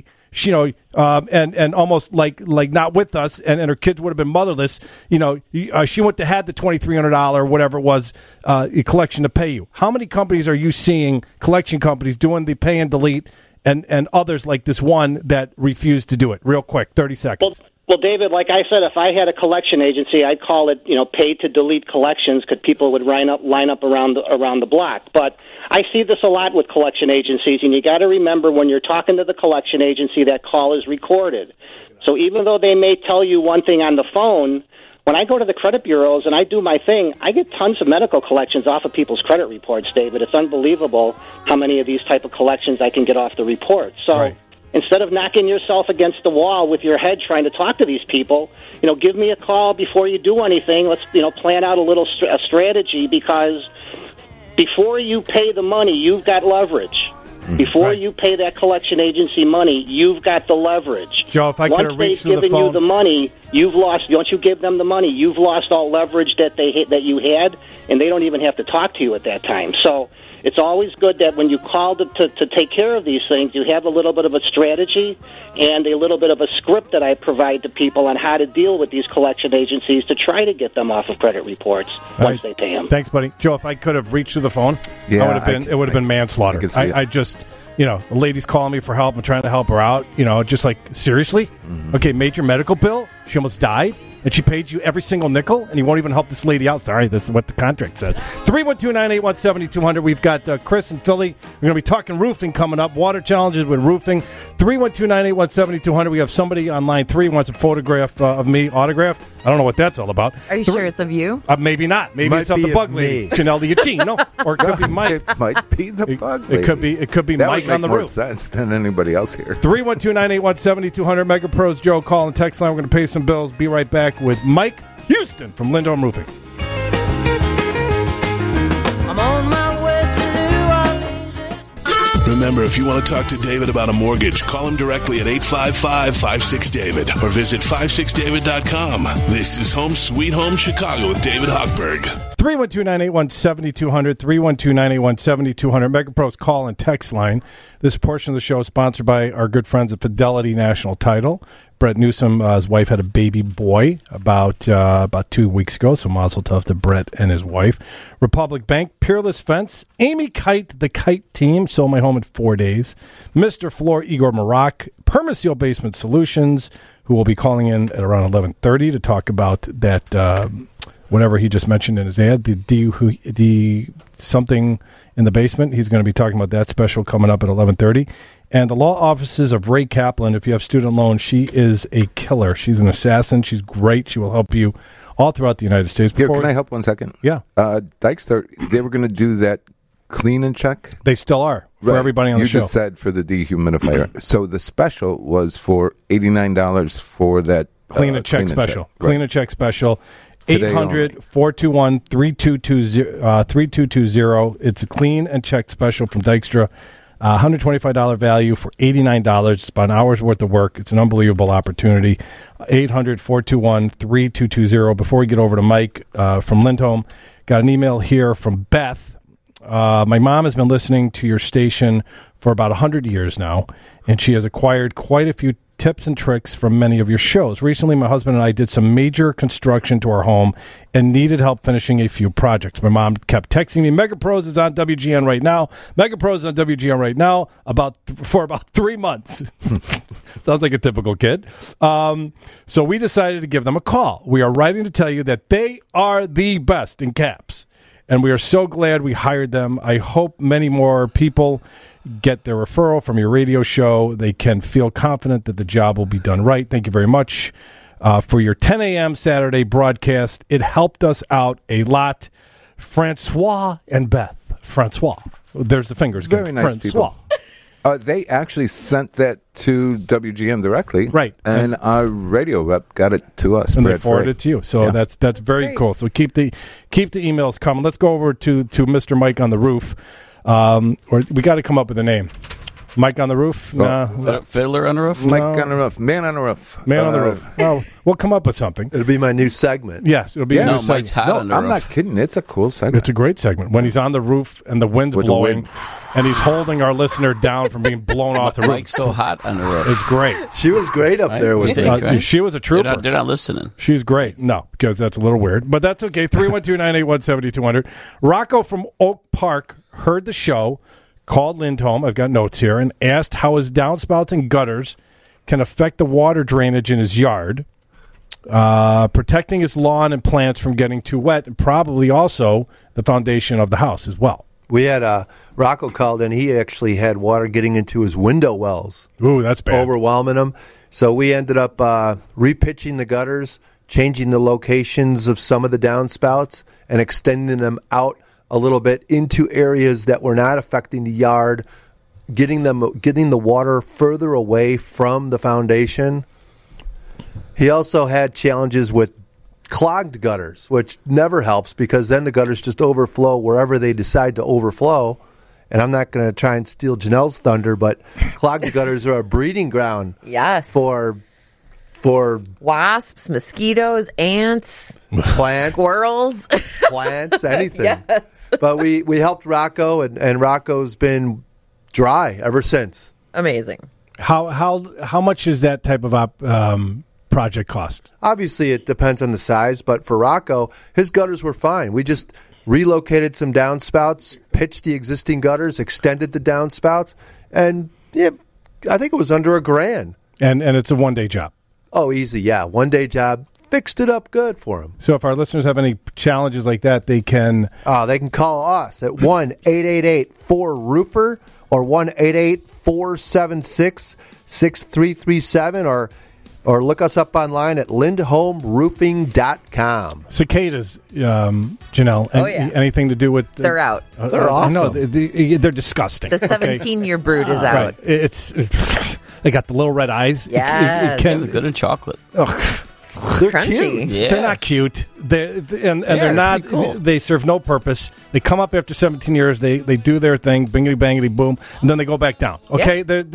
and almost like not with us, and her kids would have been motherless, she wouldn't have had the $2,300 or whatever it was collection to pay you. How many companies are you seeing, collection companies, doing the pay and delete, and others like this one that refused to do it? Real quick, 30 seconds. Well, David, like I said, if I had a collection agency, I'd call it, pay to delete collections, because people would line up around the block. But I see this a lot with collection agencies, and you got to remember when you're talking to the collection agency, that call is recorded. So even though they may tell you one thing on the phone, when I go to the credit bureaus and I do my thing, I get tons of medical collections off of people's credit reports, David. It's unbelievable how many of these type of collections I can get off the report. So. Right. Instead of knocking yourself against the wall with your head trying to talk to these people, give me a call before you do anything. Let's, plan out a strategy, because before you pay the money, you've got leverage. Before you pay that collection agency money, you've got the leverage. Joe, if I could have reached to the phone. Once they've given you the money, you've lost. Once you give them the money, you've lost all leverage that you had, and they don't even have to talk to you at that time. So it's always good that when you call to take care of these things, you have a little bit of a strategy and a little bit of a script that I provide to people on how to deal with these collection agencies to try to get them off of credit reports once they pay them. Thanks, buddy. Joe, if I could have reached to the phone, it would have been manslaughter. I just, the lady's calling me for help. I'm trying to help her out. Just like, seriously? Mm-hmm. Okay, major medical bill? She almost died? And she paid you every single nickel, and you won't even help this lady out. Sorry, that's what the contract said. 312-981-7200. We've got Chris in Philly. We're going to be talking roofing coming up. Water challenges with roofing. 312-981-7200. We have somebody on line 3 wants a photograph of me, autograph. I don't know what that's all about. Are you sure it's of you? Maybe not. Maybe it's of the bug lady, Janelle Liacino, or it could be Mike. It might be the bug lady. It could be Mike on the roof. That would make more sense than anybody else here. 312-981-7200. Mega Pros Joe, call and text line. We're going to pay some bills. Be right back with Mike Houston from Lindholm Roofing. I'm on my way to Remember, if you want to talk to David about a mortgage, call him directly at 855-56-DAVID or visit 56david.com. This is Home Sweet Home Chicago with David Hochberg. 312-981-7200, 312-981-7200. MegaPro's call and text line. This portion of the show is sponsored by our good friends at Fidelity National Title. Brett Newsom, his wife, had a baby boy about 2 weeks ago, so mazel tov to Brett and his wife. Republic Bank, Peerless Fence, Amy Kite, the Kite Team, sold my home in 4 days. Mr. Floor, Igor Marak, Permaseal Basement Solutions, who will be calling in at around 11:30 to talk about that whatever he just mentioned in his ad, the something in the basement. He's going to be talking about that special coming up at 11:30. And the law offices of Ray Kaplan, if you have student loans, she is a killer. She's an assassin. She's great. She will help you all throughout the United States. Here, can I help 1 second? Yeah. Dykster, they were going to do that clean and check? They still are for everybody on the show. You just said for the dehumidifier. So the special was for $89 for that clean and check special. Clean and check special. 800-421-3220. It's a clean and check special from Dykstra. $125 value for $89. It's about an hour's worth of work. It's an unbelievable opportunity. 800-421-3220. Before we get over to Mike from Lindholm, got an email here from Beth. My mom has been listening to your station for about 100 years now, and she has acquired quite a few tips and tricks from many of your shows. Recently, my husband and I did some major construction to our home and needed help finishing a few projects. My mom kept texting me, Mega Pros is on WGN right now. Mega Pros is on WGN right now for about 3 months. Sounds like a typical kid. So we decided to give them a call. We are writing to tell you that they are the best, in caps. And we are so glad we hired them. I hope many more people get their referral from your radio show. They can feel confident that the job will be done right. Thank you very much for your 10 a.m. Saturday broadcast. It helped us out a lot. Francois and Beth. Francois. There's the fingers. Very nice people. They actually sent that to WGN directly. Right. And our radio rep got it to us. And they forwarded it to you. So that's very Great. Cool. So keep the emails coming. Let's go over to Mr. Mike on the roof. Or we got to come up with a name. Mike on the roof? No. Fiddler on the roof? Mike on the roof. Man on the roof. Man on the roof. Well, we'll come up with something. It'll be my new segment. Yes, it'll be a new segment. Mike's hot on the I'm roof. not kidding. It's a cool segment. It's a great segment. When he's on the roof and the wind's With the blowing wind. and he's holding our listener down from being blown off the roof. Mike's so hot on the roof. It's great. She was great up there with me. Right? She was a trooper. They're not listening. She's great. No, because that's a little weird. But that's okay. 312-981-7200. Rocco from Oak Park heard the show, called Lindholm, I've got notes here, and asked how his downspouts and gutters can affect the water drainage in his yard, protecting his lawn and plants from getting too wet, and probably also the foundation of the house as well. We had Rocco called in. He actually had water getting into his window wells. Ooh, that's bad. Overwhelming him. So we ended up repitching the gutters, changing the locations of some of the downspouts, and extending them out a little bit into areas that were not affecting the yard, getting the water further away from the foundation. He also had challenges with clogged gutters, which never helps because then the gutters just overflow wherever they decide to overflow. And I'm not going to try and steal Janelle's thunder, but clogged gutters are a breeding ground. Yes. For wasps, mosquitoes, ants, plants, squirrels, plants, anything. Yes. But we helped Rocco, and Rocco's been dry ever since. Amazing. How much is that type of project cost? Obviously, it depends on the size, but for Rocco, his gutters were fine. We just relocated some downspouts, pitched the existing gutters, extended the downspouts, and yeah, I think it was under $1,000. And it's a one-day job. Oh, easy, yeah. One-day job. Fixed it up good for him. So if our listeners have any challenges like that, they can call us at 1-888-4-ROOFER or 1-888-476-6337 or look us up online at lindholmroofing.com. Cicadas, Janelle, anything to do with... They're out. They're awesome. No, they're disgusting. The 17-year brood is out. Right. They got the little red eyes. Yes. They're good in chocolate. They're crunchy. cute. Yeah. They're not cute. They're not. Cool. They serve no purpose. They come up after 17 years. They do their thing, bingity bangity boom, and then they go back down. Okay, they're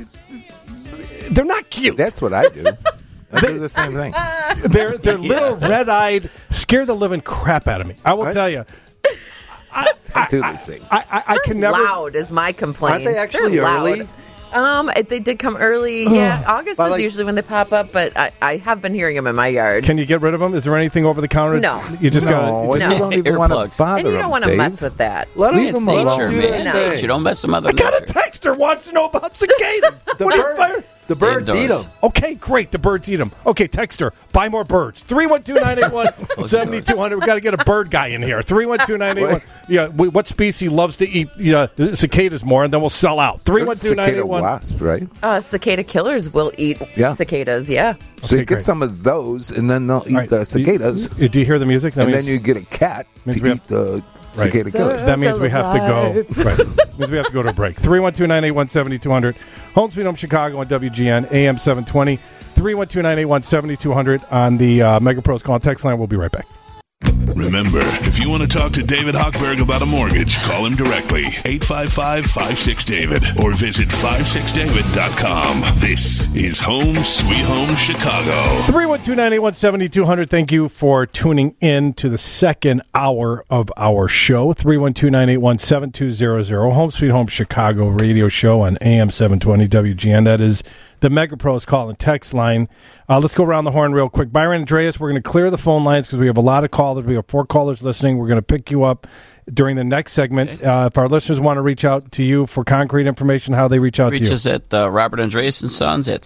not cute. That's what I do. I do the same thing. They're little red-eyed, scare the living crap out of me. I will tell you. I do these things. I can never. Loud is my complaint. Aren't they actually They're loud. early? They did come early. Yeah, August is usually when they pop up, but I have been hearing them in my yard. Can you get rid of them? Is there anything over the counter? No. You just No, got you don't even want to Earplugs. bother And you don't them, want to Dave. mess with that. Let Leave them them do alone. their No. thing. Nature. Don't mess with Mother I got a Nature. texter wants to know about cicadas. The birds eat them. Okay, great. The birds eat them. Okay, texter, buy more birds. 312-981-7200. We got to get a bird guy in here. 312-981. Yeah, what species loves to eat cicadas more, and then we'll sell out. 312-981. Wasp, right? Cicada killers will eat cicadas. Yeah. So you Okay, get some of those, and then they'll eat Right. the cicadas, Do you hear the music? That and means- then you get a cat to means we eat the cicada So- killers. That means we have to go. Right. Means we have to go to a break. 312-981-7200. Home Sweet Home Chicago on WGN AM 720. 312-981-7200 on the MegaPros call and text line. We'll be right back. Remember, if you want to talk to David Hochberg about a mortgage, call him directly, 855-56-DAVID, or visit 56david.com. This is Home Sweet Home Chicago. 312-981-7200. Thank you for tuning in to the second hour of our show. 312-981-7200. Home Sweet Home Chicago radio show on AM 720 WGN. That is the MegaPros call and text line. Let's go around the horn real quick. Byron Andreas, we're going to clear the phone lines because we have a lot of callers. We have 4 callers listening. We're going to pick you up during the next segment. If our listeners want to reach out to you for concrete information, how they reach out to you? Reach us at Robert Andreas & Sons at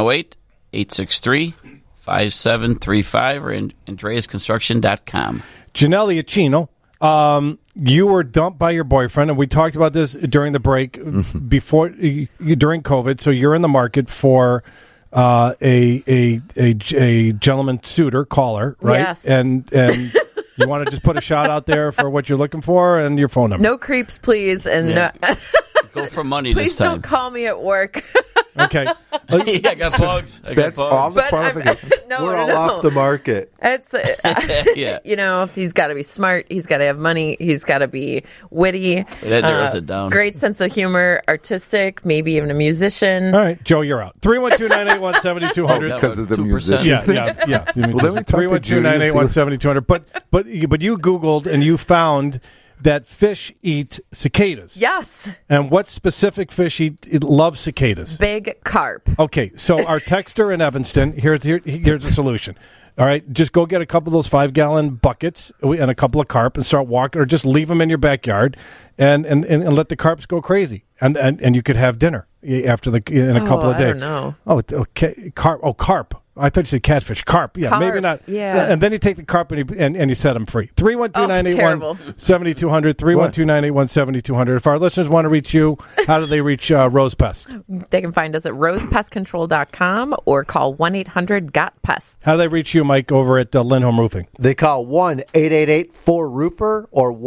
708-863-5735 or AndreasConstruction.com. Janelle Iacchino, you were dumped by your boyfriend, and we talked about this during the break before during COVID. So you're in the market for a gentleman suitor caller, right? Yes. And you want to just put a shout out there for what you're looking for and your phone number. No creeps, please, and Go for money please this time. don't call me at work. Okay. I got bugs. That's all the qualifications. We're all off the market. It's he's got to be smart. He's got to have money. He's got to be witty. That narrows it down. Great sense of humor, artistic, maybe even a musician. All right, Joe, you're out. 312-981-7200. Because of the musician. Yeah. Well, then we talk to 312-981-7200. But you Googled and you found that fish eat cicadas. Yes. And what specific fish love cicadas? Big carp. Okay, so our texter in Evanston, here's a solution. All right, just go get a couple of those 5-gallon buckets and a couple of carp and start walking, or just leave them in your backyard and let the carps go crazy. And you could have dinner after in a couple of days. I don't know. Oh, okay, carp. Oh, carp. I thought you said catfish. Carp. Yeah, carp. Maybe not. Yeah. And then you take the carp and you set them free. 312-981-7200. 312-981-7200. If our listeners want to reach you, how do they reach Rose Pest? They can find us at rosepestcontrol.com or call 1-800-GOT-PESTS. How do they reach you, Mike, over at Lindholm Roofing? They call 1-888-4-ROOFER or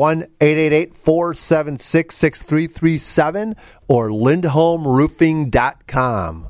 1-888-476-6337 or lindholmroofing.com.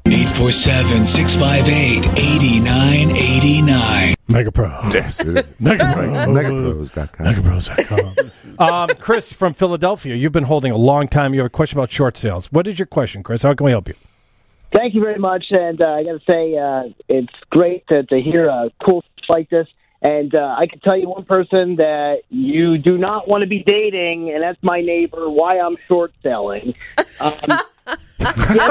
847-658-8989. MegaPro. Yes, it is. MegaPros.com. MegaPros.com. Chris from Philadelphia, you've been holding a long time. You have a question about short sales. What is your question, Chris? How can we help you? Thank you very much. And I got to say, it's great to hear cool stuff like this. And I can tell you one person that you do not want to be dating, and that's my neighbor, why I'm short selling. You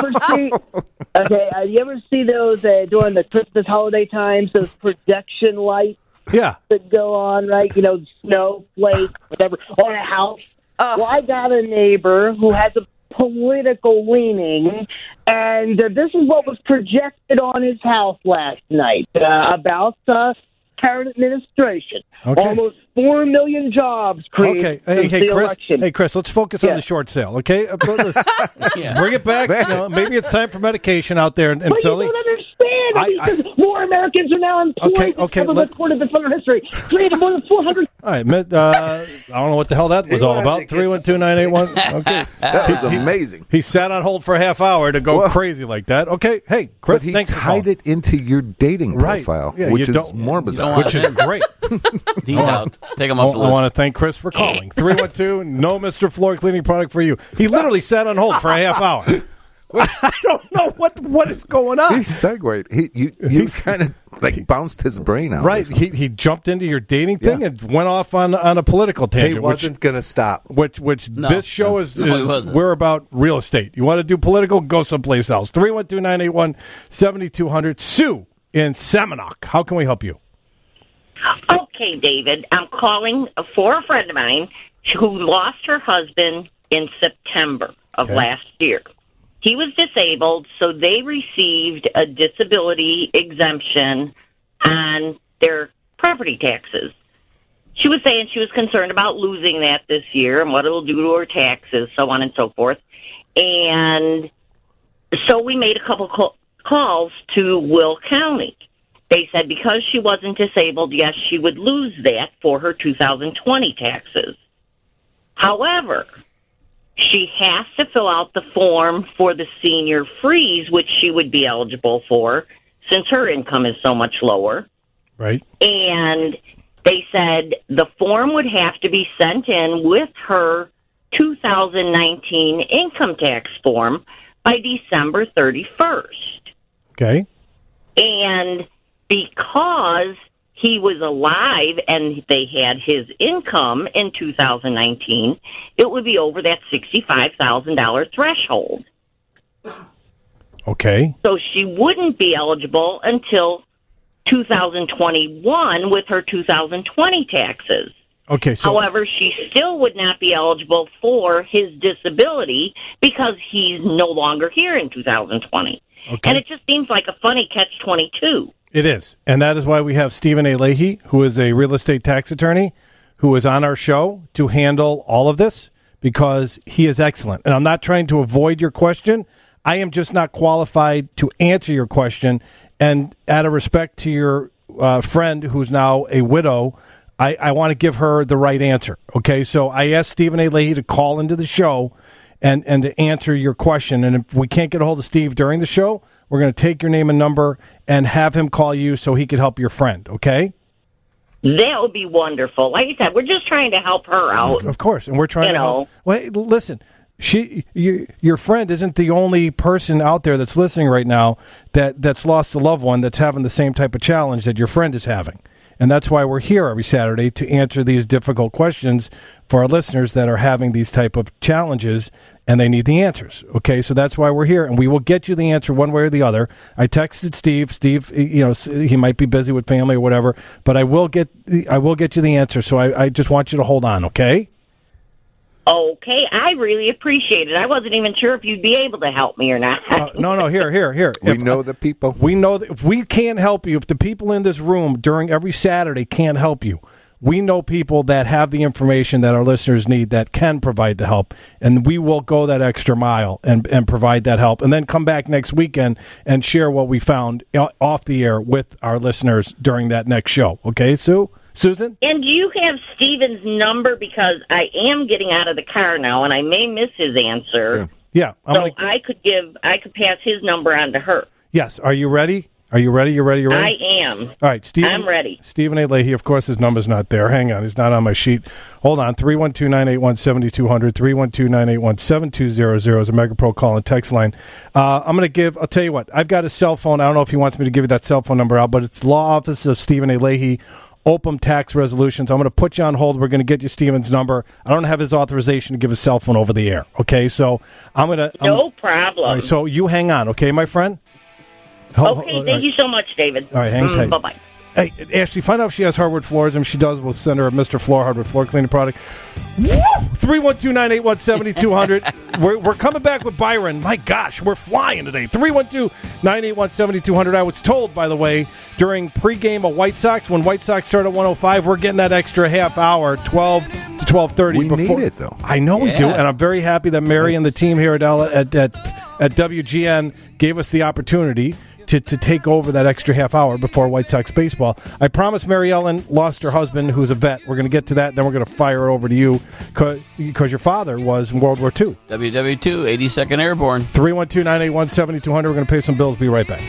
ever see those during the Christmas holiday times, those projection lights that go on, right? Snowflake, whatever, on a house. Well, I got a neighbor who has a political leaning, and this is what was projected on his house last night about current administration. Okay. Almost 4 million jobs created since the election. Hey, Chris, let's focus on the short sale, okay? Bring it back. Maybe it's time for medication out there in Philly. You don't understand. Because more Americans are now employed than recorded in federal history. Created more than 400. All right, I don't know what the hell that was all about. 312-981. Okay, that was amazing. He sat on hold for a half hour to go crazy like that. Okay, hey, Chris, but he tied it into your dating profile, which is more bizarre. Which is great. He's out. Take him off the list. I want to thank Chris for calling. 312, no Mr. Floor cleaning product for you. He literally sat on hold for a half hour. I don't know what is going on. He segued. He kind of bounced his brain out. Right. He jumped into your dating thing and went off on a political tangent. He wasn't going to stop. This show is we're about real estate. You want to do political? Go someplace else. 312-981-7200. Sue in Seminole. How can we help you? Okay, David. I'm calling for a friend of mine who lost her husband in September of last year. He was disabled, so they received a disability exemption on their property taxes. She was saying she was concerned about losing that this year and what it'll do to her taxes, so on and so forth. And so we made a couple calls to Will County. They said because she wasn't disabled, yes, she would lose that for her 2020 taxes. However, she has to fill out the form for the senior freeze, which she would be eligible for since her income is so much lower. Right. And they said the form would have to be sent in with her 2019 income tax form by December 31st. Okay. And because he was alive and they had his income in 2019, it would be over that $65,000 threshold. Okay. So she wouldn't be eligible until 2021 with her 2020 taxes. Okay. However, she still would not be eligible for his disability because he's no longer here in 2020. Okay. And it just seems like a funny catch-22. It is. And that is why we have Stephen A. Leahy, who is a real estate tax attorney, who is on our show to handle all of this because he is excellent. And I'm not trying to avoid your question. I am just not qualified to answer your question. And out of respect to your friend who's now a widow, I want to give her the right answer. Okay, so I asked Stephen A. Leahy to call into the show and to answer your question. And if we can't get a hold of Steve during the show, we're going to take your name and number and have him call you so he could help your friend, okay? That would be wonderful. Like I said, we're just trying to help her out. Of course, and we're trying to help. Well, listen, your friend isn't the only person out there that's listening right now that's lost a loved one that's having the same type of challenge that your friend is having. And that's why we're here every Saturday to answer these difficult questions for our listeners that are having these type of challenges and they need the answers. Okay, so that's why we're here, and we will get you the answer one way or the other. I texted Steve. Steve, he might be busy with family or whatever, but I will get you the answer. So I just want you to hold on, okay? Okay, I really appreciate it. I wasn't even sure if you'd be able to help me or not. No, here. We know the people. We know that if we can't help you, if the people in this room during every Saturday can't help you, we know people that have the information that our listeners need that can provide the help, and we will go that extra mile and provide that help, and then come back next weekend and share what we found off the air with our listeners during that next show. Okay, Susan? And do you have Steven's number? Because I am getting out of the car now, and I may miss his answer. Sure. Yeah. I could pass his number on to her. Yes. Are you ready? You ready? I am. All right, Stephen. I'm ready. Stephen A. Leahy, of course, his number's not there. Hang on. He's not on my sheet. Hold on. 312-981-7200, 312-981-7200 is a MegaPro call and text line. I'll tell you what, I've got a cell phone. I don't know if he wants me to give you that cell phone number out, but it's the Law Office of Stephen A. Leahy, OPM Tax Resolutions. I'm going to put you on hold. We're going to get you Stephen's number. I don't have his authorization to give his cell phone over the air. Okay, so I'm going to... No problem. All right, so you hang on, okay, my friend? Okay, thank you so much, David. All right, hang tight. Bye-bye. Hey, Ashley, find out if she has hardwood floors. If she does, we'll send her a Mr. Floor hardwood floor cleaning product. 312-981-7200. We're coming back with Byron. My gosh, we're flying today. 312-981-7200. I was told, by the way, during pregame of White Sox, when White Sox start at 105, we're getting that extra half hour, 12 to 12:30. We need it, though. I know we do, and I'm very happy that Mary and the team here at WGN gave us the opportunity to take over that extra half hour before White Sox baseball. I promise Mary Ellen lost her husband, who's a vet. We're going to get to that, and then we're going to fire it over to you because your father was in World War II. WW2, 82nd Airborne. 312-981-7200. We're going to pay some bills. Be right back.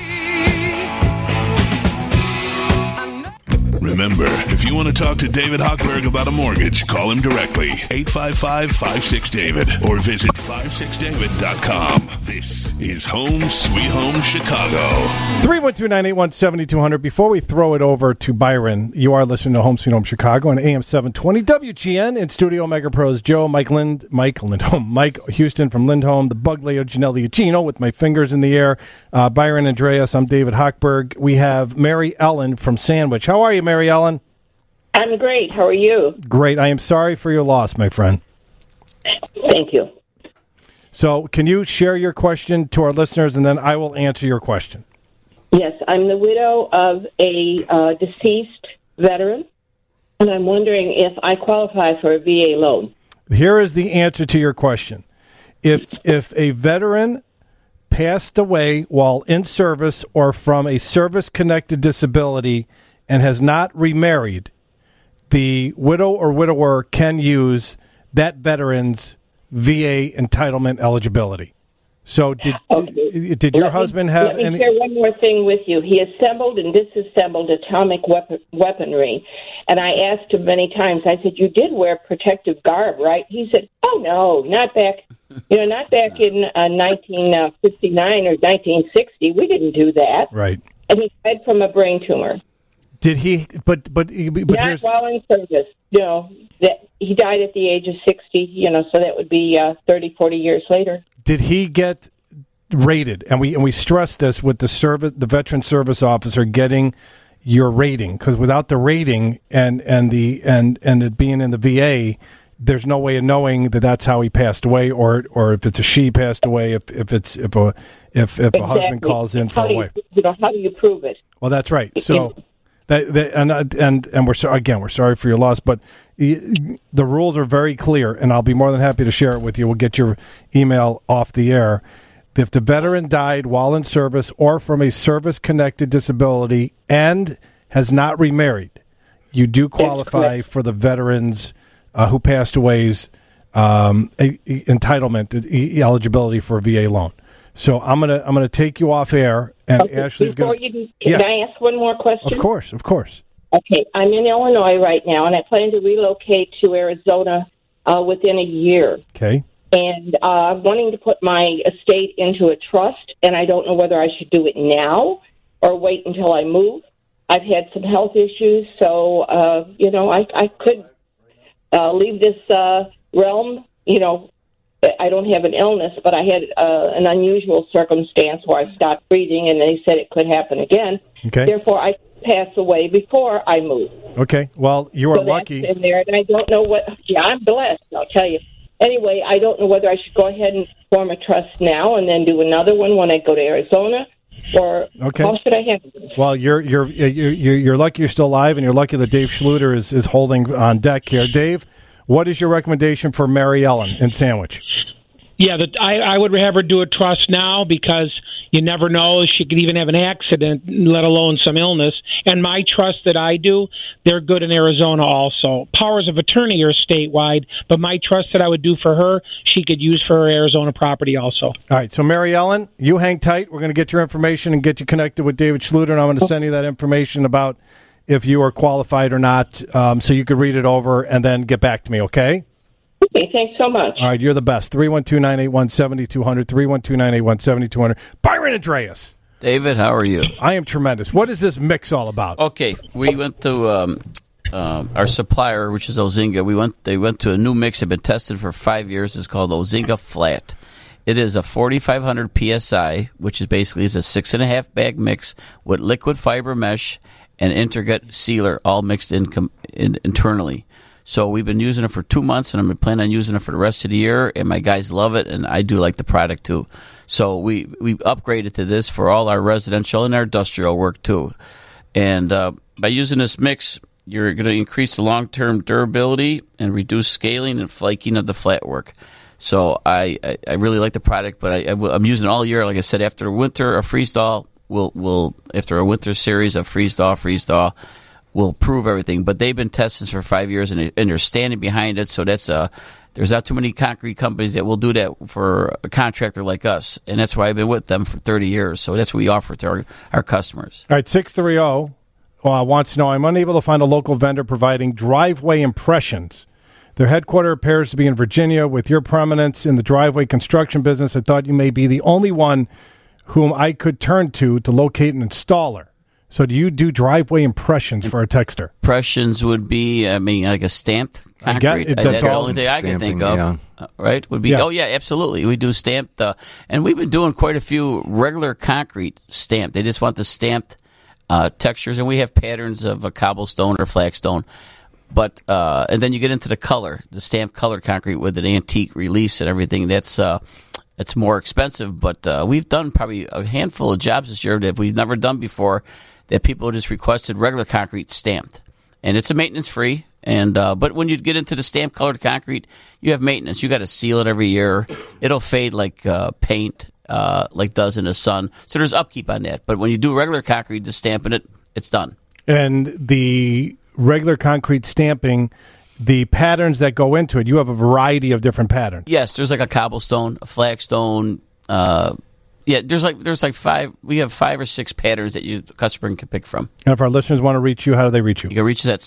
Remember, if you want to talk to David Hochberg about a mortgage, call him directly, 855-56-DAVID, or visit 56david.com. This is Home Sweet Home Chicago. 312-981-7200. Before we throw it over to Byron, you are listening to Home Sweet Home Chicago on AM 720 WGN. In studio, Mega Pros Joe, Mike Houston from Lindholm, the bug layer Janelle Iacino with my fingers in the air, Byron Andreas. I'm David Hochberg. We have Mary Ellen from Sandwich. How are you, Mary Ellen? I'm great. How are you? Great. I am sorry for your loss, my friend. Thank you. So can you share your question to our listeners, and then I will answer your question? Yes, I'm the widow of a deceased veteran, and I'm wondering if I qualify for a VA loan. Here is the answer to your question. If a veteran passed away while in service or from a service-connected disability and has not remarried, the widow or widower can use that veteran's VA entitlement eligibility. So did your husband have any... Let me share one more thing with you. He assembled and disassembled atomic weaponry, and I asked him many times, I said, you did wear protective garb, right? He said, oh, no, not back in 1959 or 1960. We didn't do that. Right. And he died from a brain tumor. Did he? But not while in service. That he died at the age of 60. So that would be 30, 40 years later. Did he get rated? And we stress this with the veteran service officer getting your rating, because without the rating and it being in the VA, there's no way of knowing that that's how he passed away, or if it's a she passed away, if a husband calls in for a wife. How do you prove it? Well, that's right. So. And we're sorry for your loss, but the rules are very clear, and I'll be more than happy to share it with you. We'll get your email off the air. If the veteran died while in service or from a service-connected disability and has not remarried, you do qualify for the veterans who passed away's entitlement eligibility for a VA loan. So I'm gonna take you off air, and Ashley's going. Can I ask one more question? Of course. Okay, I'm in Illinois right now, and I plan to relocate to Arizona within a year. Okay. And I'm wanting to put my estate into a trust, and I don't know whether I should do it now or wait until I move. I've had some health issues, so I could leave this realm. I don't have an illness, but I had an unusual circumstance where I stopped breathing, and they said it could happen again. Okay. Therefore, I pass away before I move. Okay. Well, you are lucky. That's in there, and I don't know what. Yeah, I'm blessed. I'll tell you. Anyway, I don't know whether I should go ahead and form a trust now and then do another one when I go to Arizona, or how should I handle it? Well, you're lucky you're still alive, and you're lucky that Dave Schluter is holding on deck here. Dave, what is your recommendation for Mary Ellen in Sandwich? Yeah, I would have her do a trust now because you never know. She could even have an accident, let alone some illness. And my trust that I do, they're good in Arizona also. Powers of attorney are statewide, but my trust that I would do for her, she could use for her Arizona property also. All right, so Mary Ellen, you hang tight. We're going to get your information and get you connected with David Schluter, and I'm going to send you that information about if you are qualified or not, so you could read it over and then get back to me, okay? Okay, thanks so much. All right, you're the best. 312-981-7200, 312-981-7200. Byron Andreas. David, how are you? I am tremendous. What is this mix all about? Okay, we went to our supplier, which is Ozinga. They went to a new mix. They've been tested for 5 years. It's called Ozinga Flat. It is a 4,500 PSI, which is basically a 6.5 bag mix with liquid fiber mesh and Intergut sealer all mixed internally. So we've been using it for 2 months, and I'm planning on using it for the rest of the year, and my guys love it, and I do like the product too. So we upgraded to this for all our residential and our industrial work too. And by using this mix, you're going to increase the long-term durability and reduce scaling and flaking of the flat work. So I really like the product, but I'm using it all year. Like I said, after a winter, a freeze-thaw, we'll after a winter series of freeze-thaw, will prove everything. But they've been testing this for 5 years, and they're standing behind it. So that's there's not too many concrete companies that will do that for a contractor like us, and that's why I've been with them for 30 years. So that's what we offer to our customers. All right, 630 wants to know, I'm unable to find a local vendor providing driveway impressions. Their headquarters appears to be in Virginia. With your prominence in the driveway construction business, I thought you may be the only one whom I could turn to locate an installer. So do you do driveway impressions for a texter? Impressions would be, like a stamped concrete. That's the only thing I can think of, right? Would be, yeah. Oh, yeah, absolutely. We do stamped, and we've been doing quite a few regular concrete stamped. They just want the stamped textures, and we have patterns of a cobblestone or flagstone. But and then you get into the stamped colored concrete with an antique release and everything. That's it's more expensive, but we've done probably a handful of jobs this year that we've never done before, that people just requested regular concrete stamped, and it's a maintenance free. And but when you get into the stamped colored concrete, you have maintenance. You got to seal it every year. It'll fade like paint, like does in the sun. So there's upkeep on that. But when you do regular concrete, just stamping it, it's done. And the regular concrete stamping, the patterns that go into it, you have a variety of different patterns. Yes, there's like a cobblestone, a flagstone. Yeah, there's like five. We have 5 or 6 patterns that the customer can pick from. And if our listeners want to reach you, how do they reach you? You can reach us at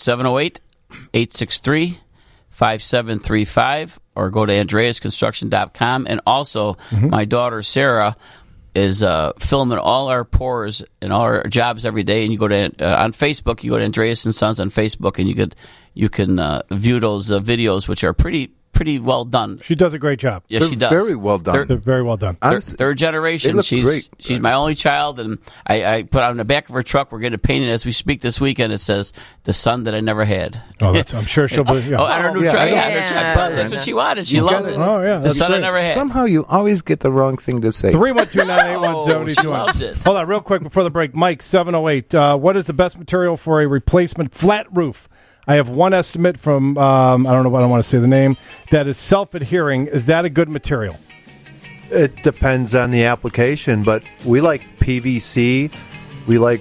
708-863-5735 or go to AndreasConstruction.com. And also, my daughter Sarah is filming all our pours and all our jobs every day. And you go to on Facebook. You go to Andreas and Sons on Facebook, and you can view those videos, which are pretty well done. She does a great job. Yes, she does. Very well done. They're very well done. Third generation. She's my only child, and I put on the back of her truck. We're getting it painted as we speak this weekend. It says "the son that I never had." Oh, I'm sure she'll be. Yeah. On her new truck. Yeah, her truck. But that's what she wanted. She loved it. Oh yeah, the son I never had. Somehow you always get the wrong thing to say. 312-981-7200. She loves it. Hold on, real quick before the break. Mike, 708. What is the best material for a replacement flat roof? I have one estimate from, I don't want to say the name, that is self-adhering. Is that a good material? It depends on the application, but we like PVC. We like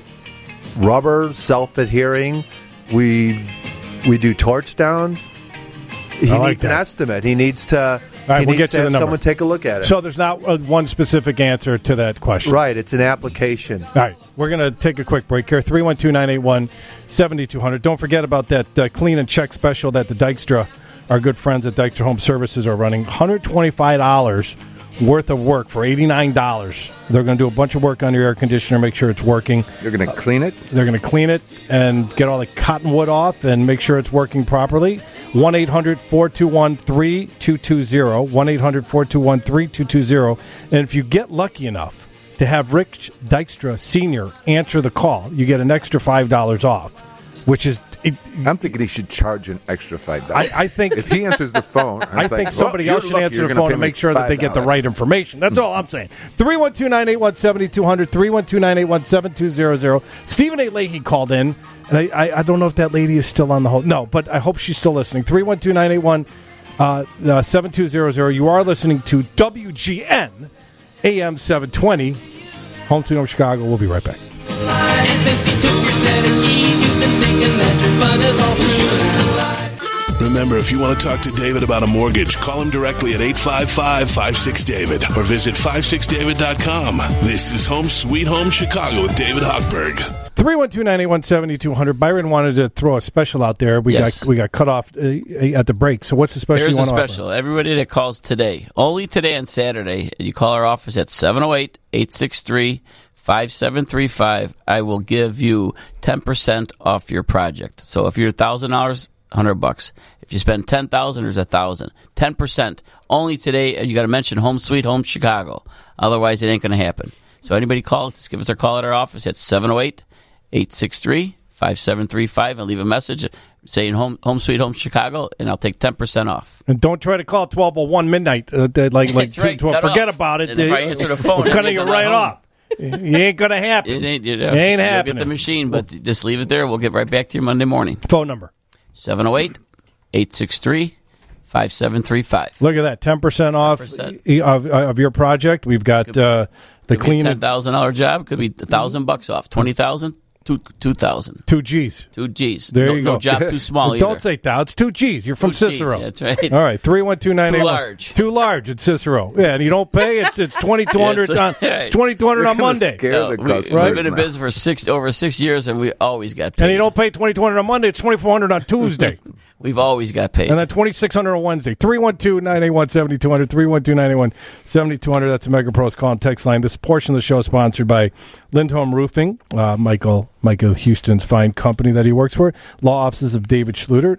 rubber, self-adhering. We do torch down. needs an estimate. He needs to. All right, he we'll needs get to you the have number. someone take a look at it. So there's not one specific answer to that question. Right, it's an application. All right, we're going to take a quick break here. 312-981-7200. Don't forget about that clean and check special that the Dykstra, our good friends at Dykstra Home Services, are running. $125 worth of work for $89. They're going to do a bunch of work on your air conditioner, make sure it's working. They're going to clean it? They're going to clean it and get all the cottonwood off and make sure it's working properly. 1-800-421-3220. 1-800-421-3220. And if you get lucky enough to have Rich Dykstra Sr. answer the call, you get an extra $5 off, which is... I'm thinking he should charge an extra $5. I think if he answers the phone, I think somebody else should answer the phone to make sure that they get the right information. That's all I'm saying. 312-981-7200, 312-981-7200. Stephen A. Leahy called in, and I don't know if that lady is still on the hold. No, but I hope she's still listening. 312-981-7200. You are listening to WGN AM 720. Home Sweet Home Chicago. We'll be right back. And since he took your set of keys, you've been thinking that your fun is all through. Remember, if you want to talk to David about a mortgage, call him directly at 855-56-DAVID or visit 56david.com. This is Home Sweet Home Chicago with David Hochberg. 312-981-7200. Byron wanted to throw a special out there. We got cut off at the break. So what's the special Here's you want a to special. Everybody that calls today, only today and Saturday, you call our office at 708-863-5735. I will give you 10% off your project. So if you're $1,000, $100. If you spend $10,000, there's $1,000. 10% only today. And you got to mention Home Sweet Home Chicago. Otherwise, it ain't going to happen. So anybody call, just give us a call at our office at 708-863-5735 and leave a message saying Home Sweet Home Chicago, and I'll take 10% off. And don't try to call 12:01 midnight. That's right. Forget off. about it. And if I answer the phone, we're cutting you right off. It ain't going to happen. It ain't happening. You'll get the machine, but just leave it there. We'll get right back to you Monday morning. Phone number. 708-863-5735. Look at that. 10% off of your project. We've got the clean. $10,000 job. Could be $1,000 off. $20,000. 2,000. 2 G's. 2 G's. There you go. No job too small Don't say that. It's 2 G's. You're from 2 Cicero. G's, that's right. All right. 312-981. Too large. Too large at Cicero. Yeah, and you don't pay. It's $2,200 It's $2,200 on Monday. We've been in business for over 6 years, and we always got paid. And you don't pay $2,200 on Monday. It's $2,400 on Tuesday. We've always got paid. And then $2,600 on Wednesday. 312-981-7200. 312-981-7200. That's a Mega Pros call and text line. This portion of the show is sponsored by Lindholm Roofing, Michael Houston's fine company that he works for. Law offices of David Schluter.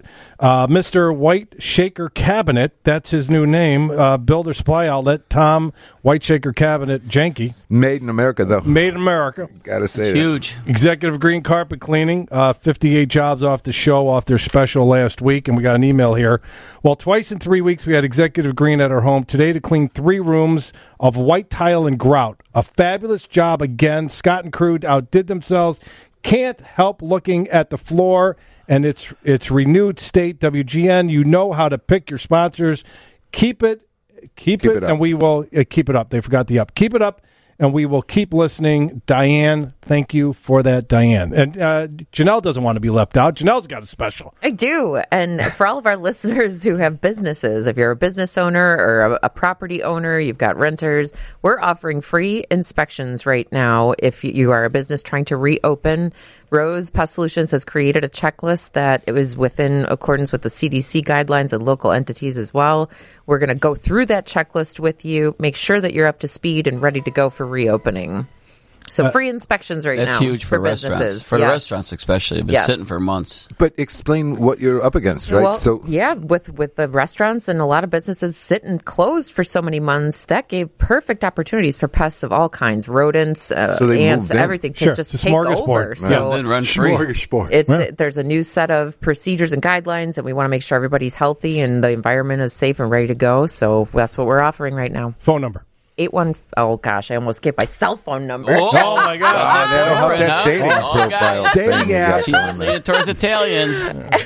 Mr. White Shaker Cabinet, that's his new name. Builder Supply Outlet, Tom White Shaker Cabinet Janke. Made in America, though. Made in America. Got to say that. Huge. Executive Green Carpet Cleaning. 58 jobs off the show, off their special last week. And we got an email here. Well, twice in 3 weeks, we had Executive Green at our home. Today to clean 3 rooms of white tile and grout. A fabulous job again. Scott and crew outdid themselves. Can't help looking at the floor and its renewed state. WGN, you know how to pick your sponsors. Keep it up. And we will keep it up. They forgot the up. Keep it up, and we will keep listening. Diane, thank you for that, Diane. And Janelle doesn't want to be left out. Janelle's got a special. I do. And for all of our listeners who have businesses, if you're a business owner or a property owner, you've got renters, we're offering free inspections right now if you are a business trying to reopen. Rose Pest Solutions has created a checklist that it was within accordance with the CDC guidelines and local entities as well. We're going to go through that checklist with you, make sure that you're up to speed and ready to go for reopening. So free inspections right now. That's huge for businesses. Restaurants. For the restaurants especially. They've been sitting for months. But explain what you're up against, right? Well, with the restaurants and a lot of businesses sitting closed for so many months, that gave perfect opportunities for pests of all kinds, rodents, ants, everything to just take over. Right. So then run free. There's a new set of procedures and guidelines, and we want to make sure everybody's healthy and the environment is safe and ready to go. So that's what we're offering right now. Phone number. 81. Oh gosh, I almost gave my cell phone number. Oh my gosh! Dating profile. Dating app. She's leaning towards Italians.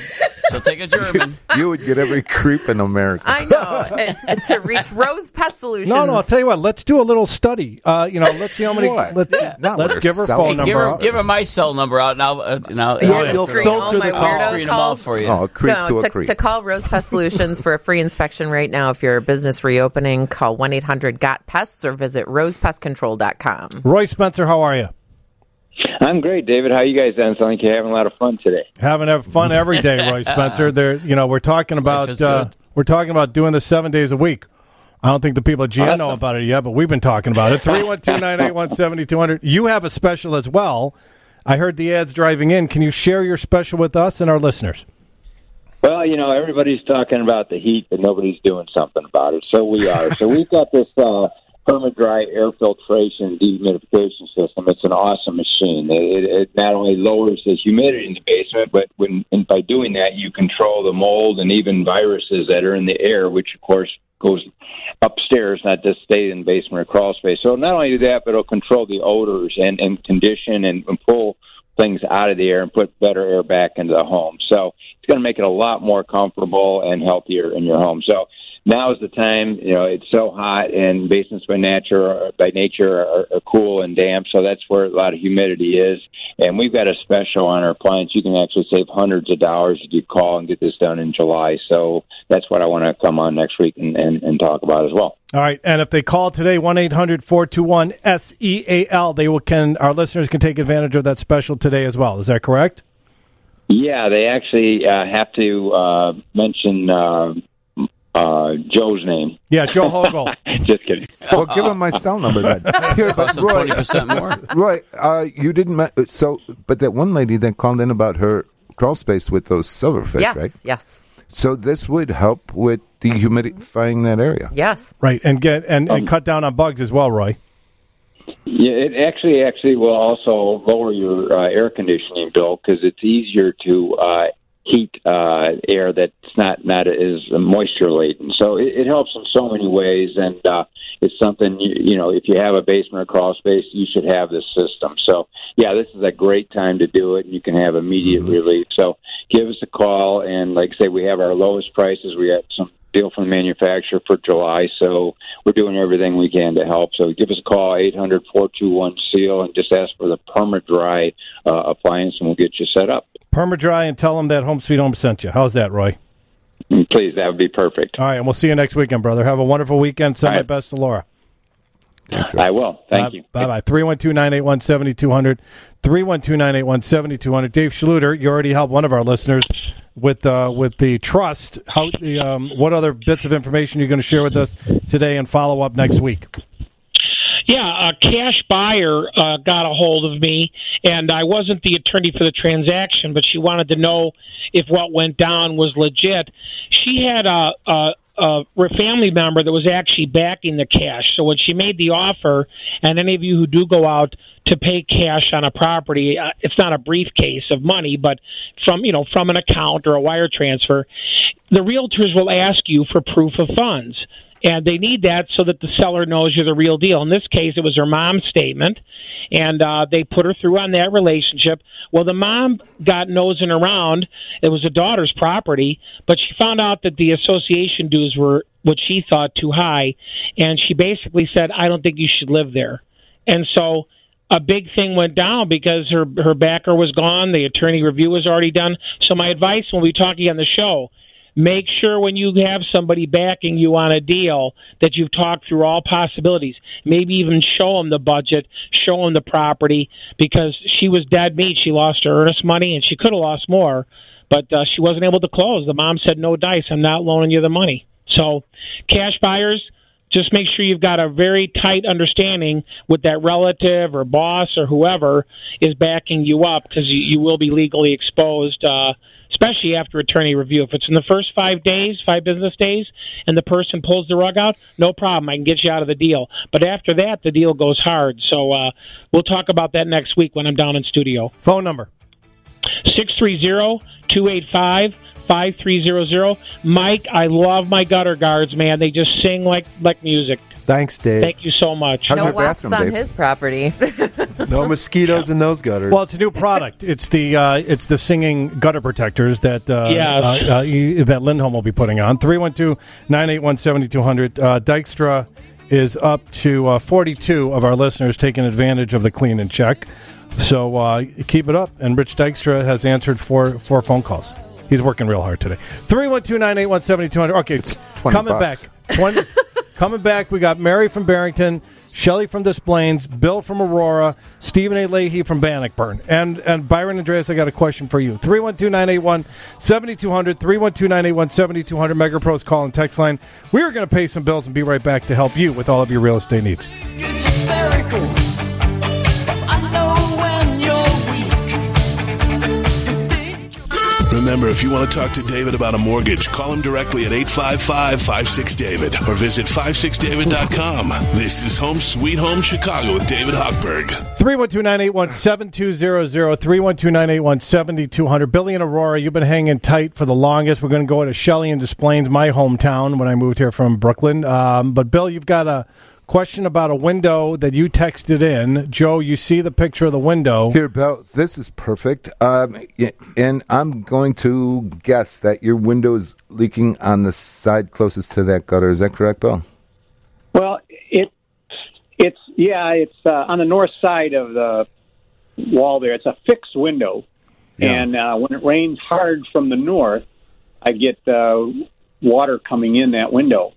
She'll take a German. You would get every creep in America. I know. And to reach Rose Pest Solutions. No, I'll tell you what. Let's do a little study. Let's see how many. Let's give her phone number. Give her my cell number out now. You'll filter the call. Screen them all for you. Oh, creep to a creep. To call Rose Pest Solutions for a free inspection right now, if you're a business reopening, call 1-800-GOT-PESTS or visit rosepestcontrol.com. Roy Spencer, how are you? I'm great, David. How are you guys doing? Sound like you're having a lot of fun today. Having fun every day, Roy Spencer. We're talking about doing this 7 days a week. I don't think the people at GN know about it yet, but we've been talking about it. 312-981-7200. You have a special as well. I heard the ads driving in. Can you share your special with us and our listeners? Well, everybody's talking about the heat, but nobody's doing something about it. So we are. So we've got this Perma-Dry air filtration dehumidification system. It's an awesome machine. It not only lowers the humidity in the basement, but by doing that, you control the mold and even viruses that are in the air, which, of course, goes upstairs, not just stay in the basement or crawl space. So not only do that, but it'll control the odors and condition and pull things out of the air and put better air back into the home. So it's going to make it a lot more comfortable and healthier in your home. So now is the time. It's so hot, and basements by nature are cool and damp, so that's where a lot of humidity is. And we've got a special on our appliance. You can actually save hundreds of dollars if you call and get this done in July. So that's what I want to come on next week and talk about as well. All right, and if they call today, 1-800-421-SEAL, our listeners can take advantage of that special today as well. Is that correct? Yeah, they actually have to mention Joe's name. Yeah, Joe Hogle. Just kidding. Well, give him my cell number then. Here, but Roy, 20% more. Roy, you didn't. But that one lady that called in about her crawl space with those silverfish, right? Yes. So this would help with dehumidifying that area. Yes. Right, and cut down on bugs as well, Roy. Yeah, it actually will also lower your air conditioning bill because it's easier to heat air that's not as moisture laden. So it helps in so many ways, and it's something if you have a basement or crawl space, you should have this system. So yeah, this is a great time to do it, and you can have immediate relief. So give us a call, and like I say, we have our lowest prices. We have some deal from the manufacturer for July, so we're doing everything we can to help. So give us a call, 800-421-SEAL, and just ask for the Perma-Dry appliance, and we'll get you set up. Perma-Dry, and tell them that Home Sweet Home sent you. How's that, Roy? Please, that would be perfect. All right, and we'll see you next weekend, brother. Have a wonderful weekend. Send my best to Laura. I will. Thank you. Bye-bye. 312-981-7200. 312-981-7200. Dave Schluter, you already helped one of our listeners with the trust. What other bits of information are you going to share with us today and follow up next week? Yeah, a cash buyer got a hold of me, and I wasn't the attorney for the transaction, but she wanted to know if what went down was legit. She had a family member that was actually backing the cash. So when she made the offer, and any of you who do go out to pay cash on a property, it's not a briefcase of money, but from an account or a wire transfer, the realtors will ask you for proof of funds. And they need that so that the seller knows you're the real deal. In this case, it was her mom's statement, and they put her through on that relationship. Well, the mom got nosing around. It was a daughter's property, but she found out that the association dues were what she thought too high, and she basically said, I don't think you should live there. And so a big thing went down because her backer was gone. The attorney review was already done. So my advice when we talk on the show, make sure when you have somebody backing you on a deal that you've talked through all possibilities. Maybe even show them the budget, show them the property, because she was dead meat. She lost her earnest money, and she could have lost more, but she wasn't able to close. The mom said, no dice, I'm not loaning you the money. So cash buyers, just make sure you've got a very tight understanding with that relative or boss or whoever is backing you up, because you will be legally exposed, especially after attorney review. If it's in the first 5 business days, and the person pulls the rug out, no problem. I can get you out of the deal. But after that, the deal goes hard. So we'll talk about that next week when I'm down in studio. Phone number? 630-285-5300. Mike, I love my gutter guards, man. They just sing like music. Thanks, Dave. Thank you so much. No wasps on his property. No mosquitoes in those gutters. Well, it's a new product. It's the singing gutter protectors that that Lindholm will be putting on. 312-981-7200. Dykstra is up to 42 of our listeners taking advantage of the clean and check. So keep it up. And Rich Dykstra has answered four phone calls. He's working real hard today. 312-981-7200. Okay, coming back. Coming back, we got Mary from Barrington, Shelley from Des Plaines, Bill from Aurora, Stephen A. Leahy from Bannockburn. And Byron Andreas, I got a question for you. 312-981-7200, 312-981-7200, MegaPro's call and text line. We are going to pay some bills and be right back to help you with all of your real estate needs. It's hysterical. I know when you're Remember, if you want to talk to David about a mortgage, call him directly at 855-56-DAVID or visit 56david.com. This is Home Sweet Home Chicago with David Hochberg. 312-981-7200, 312-981-7200. Billy and Aurora, you've been hanging tight for the longest. We're going to go to Shelley and Des Plaines, my hometown, when I moved here from Brooklyn. But, Bill, you've got a question about a window that you texted in. Joe, you see the picture of the window. Here, Bill, this is perfect. And I'm going to guess that your window is leaking on the side closest to that gutter. Is that correct, Bill? Well, it's on the north side of the wall there. It's a fixed window. Yeah. And when it rains hard from the north, I get water coming in that window.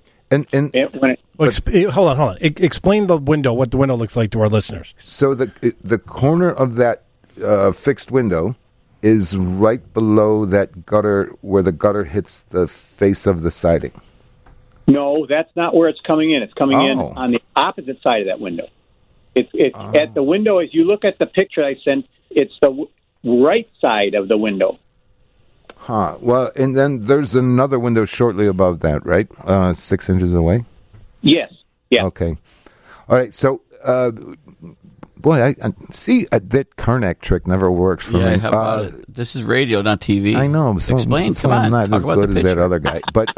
Hold on. Explain the window, what the window looks like to our listeners. So the corner of that fixed window is right below that gutter where the gutter hits the face of the siding. No, that's not where it's coming in. It's coming in on the opposite side of that window. It's at the window. As you look at the picture I sent, it's the right side of the window. Huh. Well, and then there's another window shortly above that, right? 6 inches away? Yes. Yeah. Okay. All right. So, boy, I see that Karnak trick never works for me. How about it? This is radio, not TV. I know. So explain. Come on. I'm not Talk as about good the as that other guy. But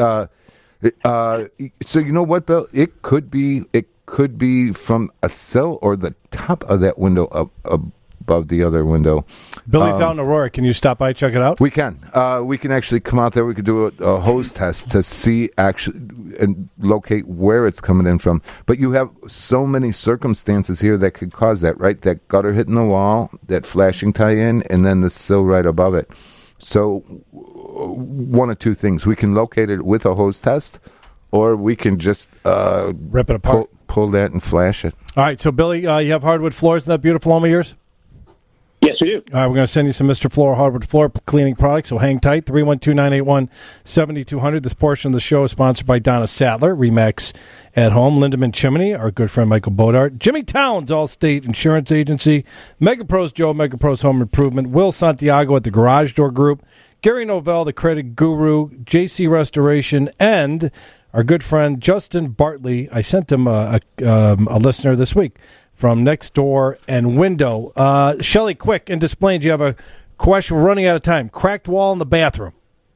so you know what, Bill? It could be from a sill or the top of that window above the other window. Billy's out in Aurora. Can you stop by, check it out? We can. We can actually come out there. We could do a hose test to see and locate where it's coming in from. But you have so many circumstances here that could cause that, right? That gutter hitting the wall, that flashing tie-in, and then the sill right above it. So one of two things. We can locate it with a hose test, or we can just rip it apart. Pull that and flash it. All right. So, Billy, you have hardwood floors in that beautiful home of yours? Yes, we do. All right, we're going to send you some Mr. Floor hardwood floor cleaning products, so hang tight. 312-981-7200. This portion of the show is sponsored by Donna Sattler, Remax at Home, Lindemann Chimney, our good friend Michael Bodart, Jimmy Towns, Allstate Insurance Agency, MegaPro's Joe, MegaPro's Home Improvement, Will Santiago at the Garage Door Group, Gary Novell, the Credit Guru, JC Restoration, and our good friend Justin Bartley. I sent him a listener this week from Next Door and Window. Shelley, quick, in Des Plaines, you have a question. We're running out of time. Cracked wall in the bathroom.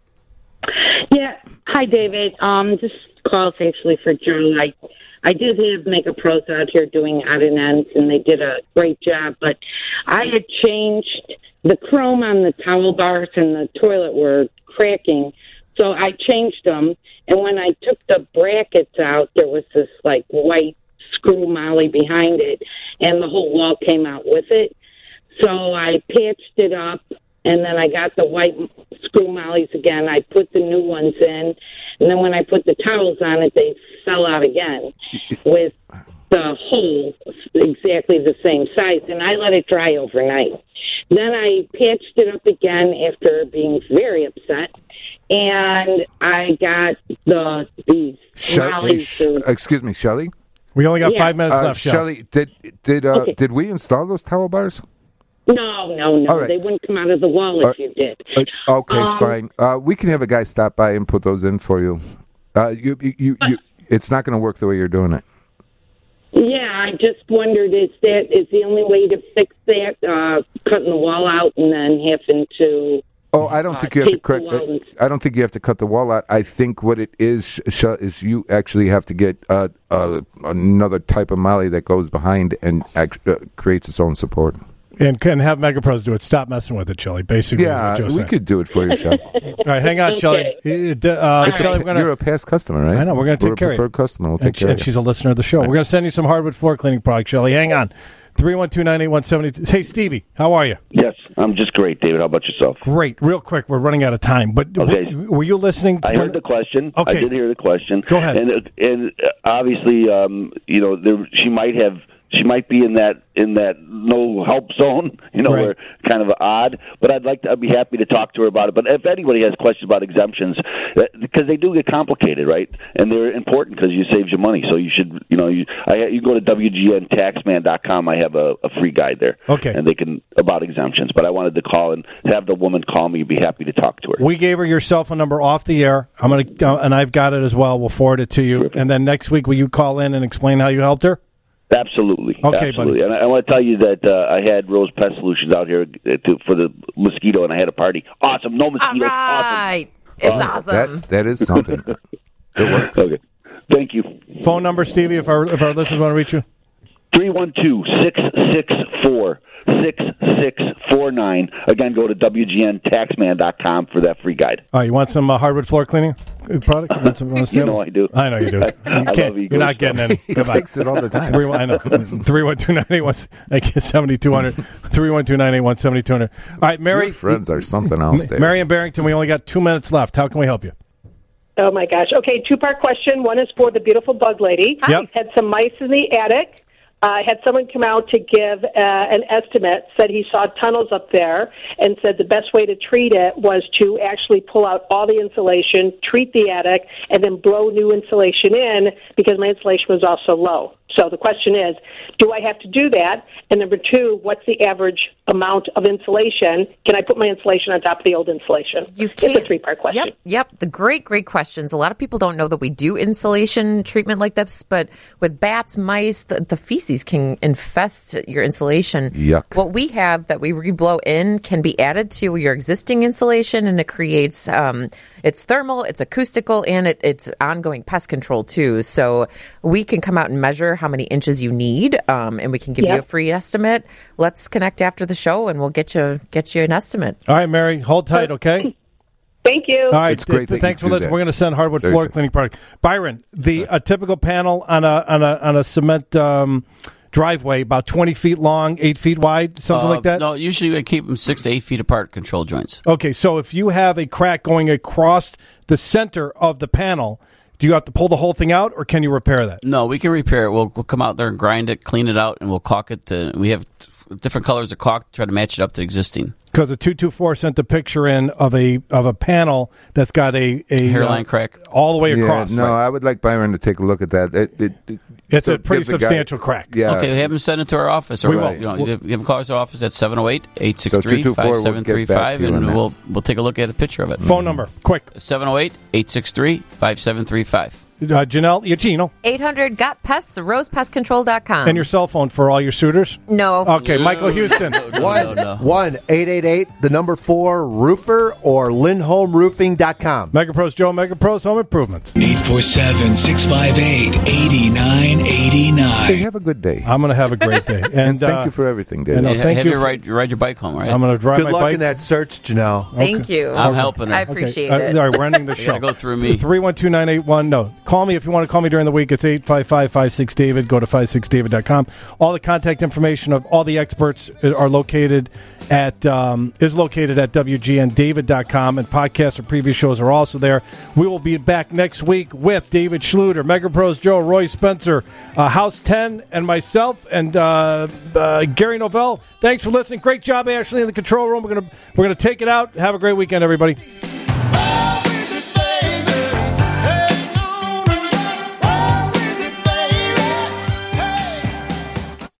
Yeah. Hi, David. This call is actually for Joe. I did have MegaPros out here doing odd and ends, and they did a great job. But I had changed the chrome on the towel bars, and the toilet were cracking. So I changed them, and when I took the brackets out, there was this, white screw molly behind it, and the whole wall came out with it. So I patched it up, and then I got the white screw mollies again. I put the new ones in, and then when I put the towels on it, they fell out again with the hole exactly the same size, and I let it dry overnight. Then I patched it up again after being very upset, and I got these mollies. Excuse me, Shelley? We only got 5 minutes left, Shelley. Did we install those towel bars? No. Right. They wouldn't come out of the wall if you did. Okay, fine. We can have a guy stop by and put those in for you. It's not going to work the way you're doing it. Yeah, I just wondered, is the only way to fix that, cutting the wall out and then having to Oh, I don't think you have to correct. I don't think you have to cut the wall out. I think what it is you actually have to get another type of molly that goes behind and creates its own support. And can have MegaPros do it. Stop messing with it, Shelley. Basically, yeah, we could do it for you, Shelley. All right, hang on, Shelley. Shelley, you're a past customer, right? I know. We're going to take care of you. We're a preferred customer. We'll take care of you. And she's a listener of the show. We're going to send you some hardwood floor cleaning products, Shelley. Hang on. 312-981-72. Hey, Stevie, how are you? Yes, I'm just great, David. How about yourself? Great. Real quick, we're running out of time. But okay. Were you listening? I heard the question. Okay. I did hear the question. Go ahead. And obviously, she might be in that no help zone, right. Where kind of odd. But I'd be happy to talk to her about it. But if anybody has questions about exemptions, because they do get complicated, right? And they're important because you save your money. So you should, you go to WGNTaxman.com. I have a free guide there. Okay. And about exemptions. But I wanted to call and have the woman call me. Be happy to talk to her. We gave her your cell phone number off the air. I'm and I've got it as well. We'll forward it to you. Perfect. And then next week, will you call in and explain how you helped her? Absolutely. Okay, absolutely. buddy. And I want to tell you that I had Rose Pest Solutions out here for the mosquito, and I had a party. Awesome. No mosquitoes. All right. Awesome. It's awesome. That is something. It works. Okay. Thank you. Phone number, Stevie, if our listeners want to reach you? 312-664-6649. Again, go to WGNTaxman.com for that free guide. All right, you want some hardwood floor cleaning product? I do. I know you do. You're not getting any. He takes it all the time. I know. 312-981-7200. 312-981-7200. All right, Mary. Your friends are something else, Dave. Mary in Barrington, we only got 2 minutes left. How can we help you? Oh, my gosh. Okay, two-part question. One is for the beautiful bug lady. Yep. Had some mice in the attic. Had someone come out to give an estimate, said he saw tunnels up there, and said the best way to treat it was to actually pull out all the insulation, treat the attic, and then blow new insulation in because my insulation was also low. So the question is, do I have to do that? And number two, what's the average amount of insulation? Can I put my insulation on top of the old insulation? It's a three-part question. Yep. The great questions. A lot of people don't know that we do insulation treatment like this, but with bats, mice, the feces can infest your insulation. Yuck. What we have that we reblow in can be added to your existing insulation, and it creates, it's thermal, it's acoustical, and it's ongoing pest control too. So we can come out and measure how many inches you need, and we can give you a free estimate. Let's connect after the show, and we'll get you an estimate. All right, Mary, hold tight, okay? Thank you. All right, it's great. Thanks for listening. We're going to send hardwood floor cleaning product. Byron, a typical panel on a cement driveway, about 20 feet long, 8 feet wide, something like that? No, usually we keep them 6 to 8 feet apart, control joints. Okay, so if you have a crack going across the center of the panel, do you have to pull the whole thing out, or can you repair that? No, we can repair it. We'll come out there and grind it, clean it out, and we'll caulk it. We have different colors of caulk to try to match it up to existing. Because a 224 sent a picture in of a panel that's got a hairline crack all the way across. No, I would like Byron to take a look at that. It's a pretty substantial crack. Yeah. Okay, have them send it to our office. Or, we will. You can call us our office at 708-863-5735, and we'll take a look at a picture of it. Phone number, quick. 708-863-5735. Janelle Iacino. 800-GOT-PESTS, rosepestcontrol.com. And your cell phone for all your suitors? No. Okay, Michael Houston. No. 1-888-4 roofer or LindholmRoofing.com. MegaPros Joe, MegaPros Home Improvements. 847-658-8989. Hey, have a good day. I'm going to have a great day. And thank you for everything, Dave. Thank you. Ride your bike home, right? I'm going to drive my bike. Good luck in that search, Janelle. Thank you. I'm helping her. I appreciate it. All right, we're ending the show. You got to go through me. 312-981. No. Call me if you want to call me during the week. It's 855-56-DAVID. Go to 56david.com. All the contact information of all the experts are located at WGNDavid.com, and podcasts or previous shows are also there. We will be back next week with David Schluter, MegaPros Joe, Roy Spencer, House 10, and myself, and Gary Novell. Thanks for listening. Great job, Ashley, in the control room. We're gonna take it out. Have a great weekend, everybody.